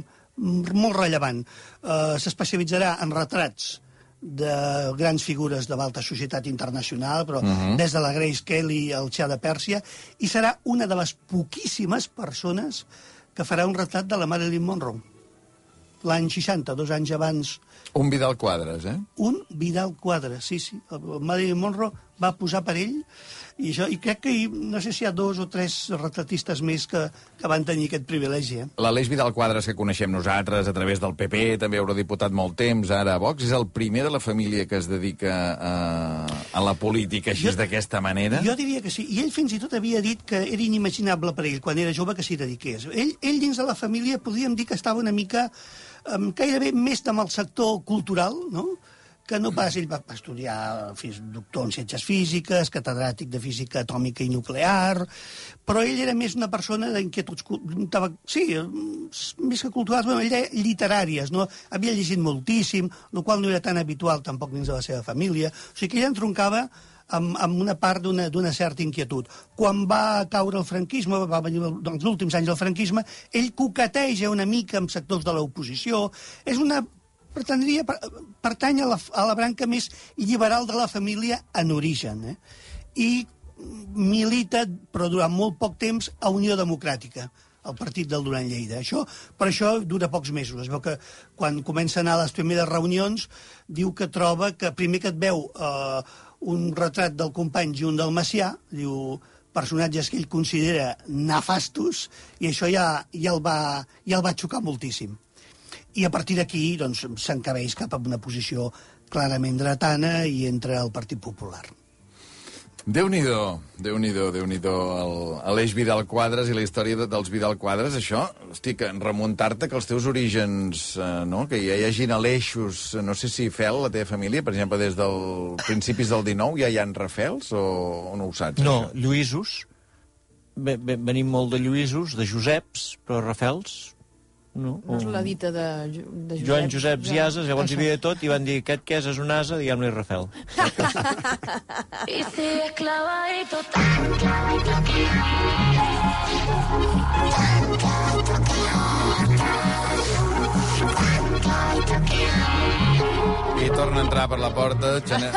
molt rellevant. Eh, s'especialitzarà en retrats de grans figures de l'alta societat internacional, però uh-huh. des de la Grace Kelly al Xa de Pèrsia, i serà una de les poquíssimes persones que farà un retrat de la Marilyn Monroe. L'any seixanta, dos anys abans... Un Vidal Quadras, eh? Un Vidal Quadras, sí, sí. El Marilyn Monroe va posar per ell, i, això, i crec que hi, no sé si hi ha dos o tres retratistes més que, que van tenir aquest privilegi. Eh? L'Aleix Vidal Quadras que coneixem nosaltres a través del P P, també eurodiputat molt temps, ara a Vox, és el primer de la família que es dedica a, a la política així d'aquesta manera? Jo diria que sí. I ell fins i tot havia dit que era inimaginable per ell, quan era jove, que s'hi dediqués. Ell, ell dins de la família podríem dir que estava una mica um, gairebé més amb el sector cultural, no?, que no pas ell va estudiar, fins doctor en ciències físiques, catedràtic de física atòmica i nuclear, però ell era més una persona d'inquietuds, sí, més que culturals, bueno, ell literàries, no? Havia llegit moltíssim, el qual no era tan habitual tampoc dins de la seva família, o sigui que ell entroncava amb, amb una part d'una certa inquietud. Quan va caure el franquisme, va venir els últims anys del franquisme, ell coqueteja una mica amb sectors de l'oposició, és una... pretendria pertany a la, a la branca més liberal de la família en origen, eh? I milita, però durant molt poc temps, a Unió Democràtica, el partit del Duran Lleida. Això, per això dura pocs mesos. Es veu que quan comença a anar a les primeres reunions, diu que troba que primer que et veu eh, un retrat del company i un del Macià, diu personatges que ell considera nefastos, i això ja, ja, el va, ja el va xocar moltíssim. I a partir d'aquí doncs, s'encabeix cap a una posició clarament dretana i entra al Partit Popular. Déu-n'hi-do, Déu-n'hi-do, Déu-n'hi-do, l'Aleix Vidal Quadras i la història dels Vidal Quadras, això, hosti, que remuntar-te que els teus orígens, eh, no?, que ja hi hagin aleixos, no sé si Fel, la teva família, per exemple, des dels principis del dinou, ja hi ha Rafels o, o no ho saps? No, això? Lluïsos, venim molt de Lluïsos, de Joseps, però Rafels... No, no és la dita de, de Josep. Joan Josep Ziases, llavors hi havia de tot, i van dir, aquest què és, és un ase, diguem-li Rafel. I si és clavadito, I torna a entrar per la porta, Chanel...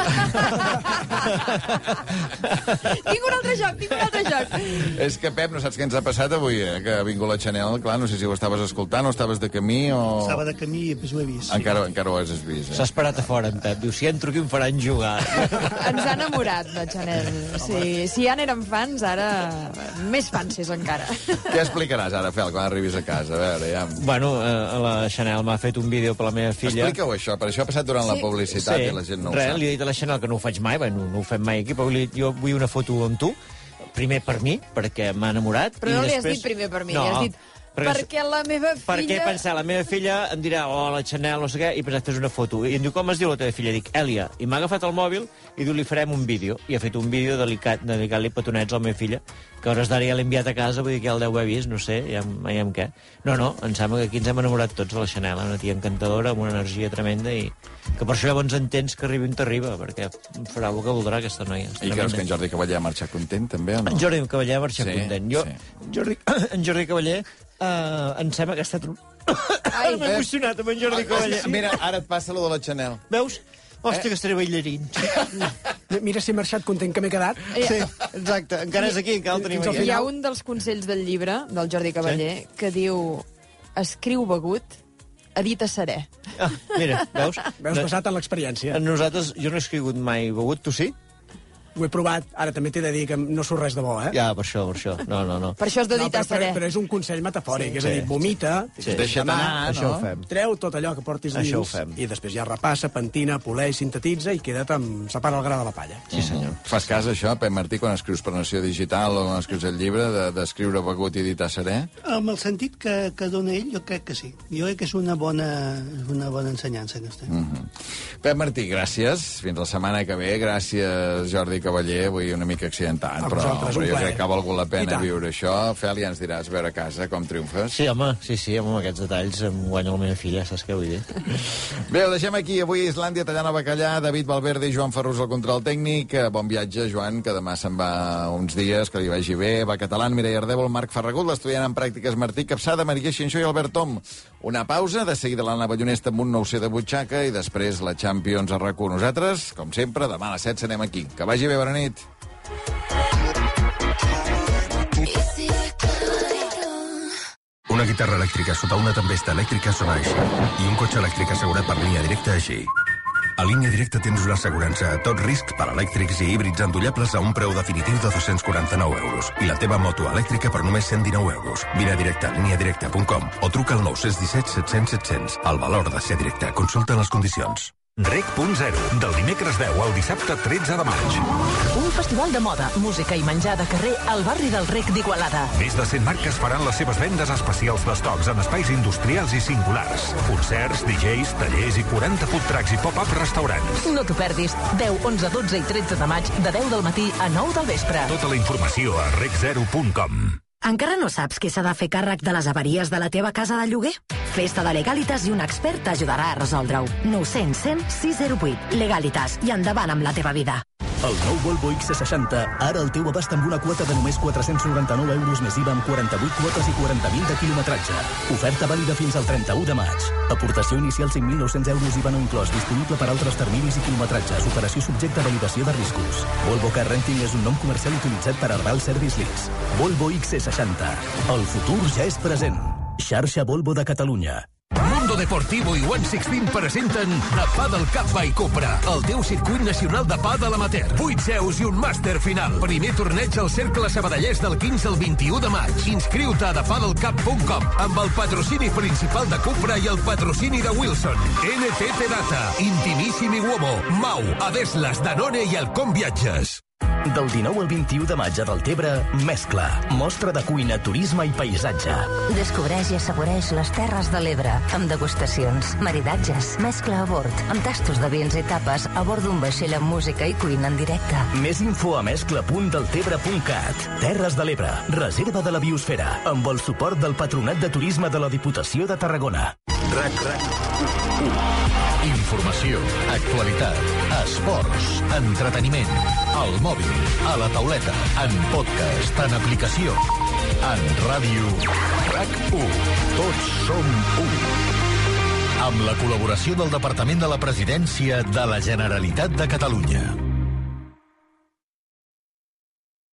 Tinc un altre joc, tinc un altre joc. És que, Pep, no saps què ens ha passat avui, eh? Que ha vingut la Chanel, clar, no sé si ho estaves escoltant o estaves de camí o... Estava de camí i després ho he vist. Encara, sí. encara ho has vist, eh? S'ha esperat a fora, en Pep. Diu, si entro aquí em faran jugar. Ens ha enamorat, la Chanel. Si, si ja n'érem fans, ara més fanses encara. Què explicaràs ara, Fel, quan arribis a casa? A veure, ja... Bueno, eh, la Chanel m'ha fet un vídeo per la meva filla. Explica-ho, això, per això ha passat durant sí. la publicitat sí. i la gent no ho Res, sap. li he dit a la Chanel que no ho faig mai, bueno, no ho fem mai aquí, però li, jo vull una foto amb tu, primer per mi, perquè m'ha enamorat. Però i no després... li has dit primer per mi, no, li has dit perquè, perquè la meva filla... Perquè he pensat, la meva filla em dirà, oh, la Chanel, no sé què, i he pensat, fes una foto. I em diu, com es diu la teva filla? Dic, Èlia. I m'ha agafat el mòbil i diu, li farem un vídeo. I ha fet un vídeo delicat, dedicat-li petonets a la meva filla, que a hores d'ara ja l'he enviat a casa, vull dir que ja el deu haver vist, no sé, ja, ja amb què. No, no, em sembla que aquí ens hem enamorat tots de la Chanel, una tia encantadora, amb una energia tremenda, i que per això llavors entens que arribi on t'arriba, perquè farà el que voldrà aquesta noia. I creus que en Jordi Cavaller ha marxat content, també, o no? En Jordi Cavaller ha marxat sí, content. Jo, sí. Jordi, en Jordi Cavaller Uh, em sembla que ha estat un... Ai, m'he emocionat amb en Jordi Cavaller. Mira, ara et passa lo de la Chanel. Veus? Hòstia, eh? que estaré ballarín. Mira si he marxat content que m'he quedat. Sí, exacte. Encara és aquí, encara el tenim aquí. Hi ha un dels consells del llibre, del Jordi Cavaller, sí. que diu, escriu begut, edita serè. Ah, mira, veus? Veus basat en l'experiència. Nosaltres, jo no he escrigut mai begut, tu sí? Ho he provat, ara també t'he de dir que no surt res de bo, eh? Ja, per això, per això. No, no, no. Per això has de dir no, però, serè. però, però és un consell metafòric, Sí, és a dir, sí, vomita, sí. Deixa't anar, Això no? ho fem. treu tot allò que portis dins, Això ho fem. i després ja repassa, pentina, poleix, sintetitza i queda't amb... separa el gra de la palla. Sí, senyor. Fas cas, això, Pep Martí, quan escrius per Nació Digital o quan escrius el llibre, d'escriure de, begut i editar serè? Amb el sentit que, que dona ell, jo crec que sí. Jo crec que és una bona, una bona ensenyança, aquesta. Mm -hmm. Pep Martí, gràcies. Fins la setmana que ve. Gràcies, Jordi Cavaller. Avui una mica accidentat, però, vosaltres, però un jo plaer. crec que ha valgut la I pena tant. viure això. Fel, ja ens diràs veure a casa com triomfes. Sí, home, sí, sí, amb aquests detalls em guanyo la meva filla, saps què vull dir? Bé, ho deixem aquí. Avui Islàndia tallant el bacallà, David Valverde i Joan Ferrus al control tècnic. Bon viatge, Joan, que demà se'n va uns dies, que li vagi bé. Va Catalán, Mireia Ardèvol, Marc Ferragut, l'estudiant en pràctiques Martí Capçada, Maria Xinxó i Albert Tom. Una pausa, de seguida l'Anna Ballonesta amb un nou C de butxaca i després la Champions a RAC u. Nosaltres, com sempre, demà a les set serem aquí. Que vagi bé, bona nit. Una guitarra elèctrica sota una tempesta elèctrica sona així. I un cotxe elèctric assegurat per línia directa així. A línia directa tens una assegurança a tots riscs per elèctrics i híbrids endollables a un preu definitiu de dos-cents quaranta-nou euros. I la teva moto elèctrica per només cent dinou euros. Vine a directe a línia directa punt com o truca al nou un set set cents set cents. El valor de ser directe. Consulta les condicions. Rec punt zero, del dimecres deu al dissabte tretze de maig. Un festival de moda, música i menjar de carrer al barri del Rec d'Igualada. Més de cent marques faran les seves vendes especials d'estocs en espais industrials i singulars. Concerts, D Js, tallers i quaranta food trucks i pop-up restaurants. No t'ho perdis. deu, onze, dotze i tretze de maig, de deu del matí a nou del vespre. Tota la informació a rec zero punt com. Encara no saps qui s'ha de fer càrrec de les avaries de la teva casa de lloguer? Festa de Legalitas i un expert t'ajudarà a resoldre-ho. nou cents, cent, sis zero vuit. Legalitas. I endavant amb la teva vida. El nou Volvo X C seixanta, ara al teu abast amb una quota de només quatre-cents noranta-nou euros més I V A amb quaranta-vuit quotes i quaranta mil de quilometratge. Oferta vàlida fins al trenta-u de maig. Aportació inicial cinc mil nou-cents euros I V A no inclòs, disponible per altres terminis i quilometratges. Operació subjecte a validació de riscos. Volvo Car Renting és un nom comercial utilitzat per Arval Service Lease. Volvo X C seixanta. El futur ja és present. Xarxa Volvo de Catalunya. Mundo Deportivo i one sixteen presenten The Padel Cup by Cupra, el teu circuit nacional de pàdel amateur. Vuit seus i un màster final. Primer torneig al Cercle Sabadellès del quinze al vint-i-u de maig. Inscriu-te a the padel cup punt com amb el patrocini principal de Cupra i el patrocini de Wilson. N T T Data, Intimissimi Uomo, Mau, Adeslas, Danone i Halcón Viatges. Del dinou al vint-i-u de maig a Deltebre, Mescla. Mostra de cuina, turisme i paisatge. Descobreix i assaboreix les Terres de l'Ebre, amb degustacions, maridatges, mescla a bord, amb tastos de vins i tapes a bord d'un vaixell amb música i cuina en directe. Més info a mescla punt deltebre punt cat. Terres de l'Ebre, reserva de la biosfera, amb el suport del Patronat de Turisme de la Diputació de Tarragona. RAC, RAC, informació, actualitat, esports, entreteniment, al mòbil, a la tauleta, en podcast, en aplicació, en ràdio, RAC u. Tots som u. Amb la col·laboració del Departament de la Presidència de la Generalitat de Catalunya.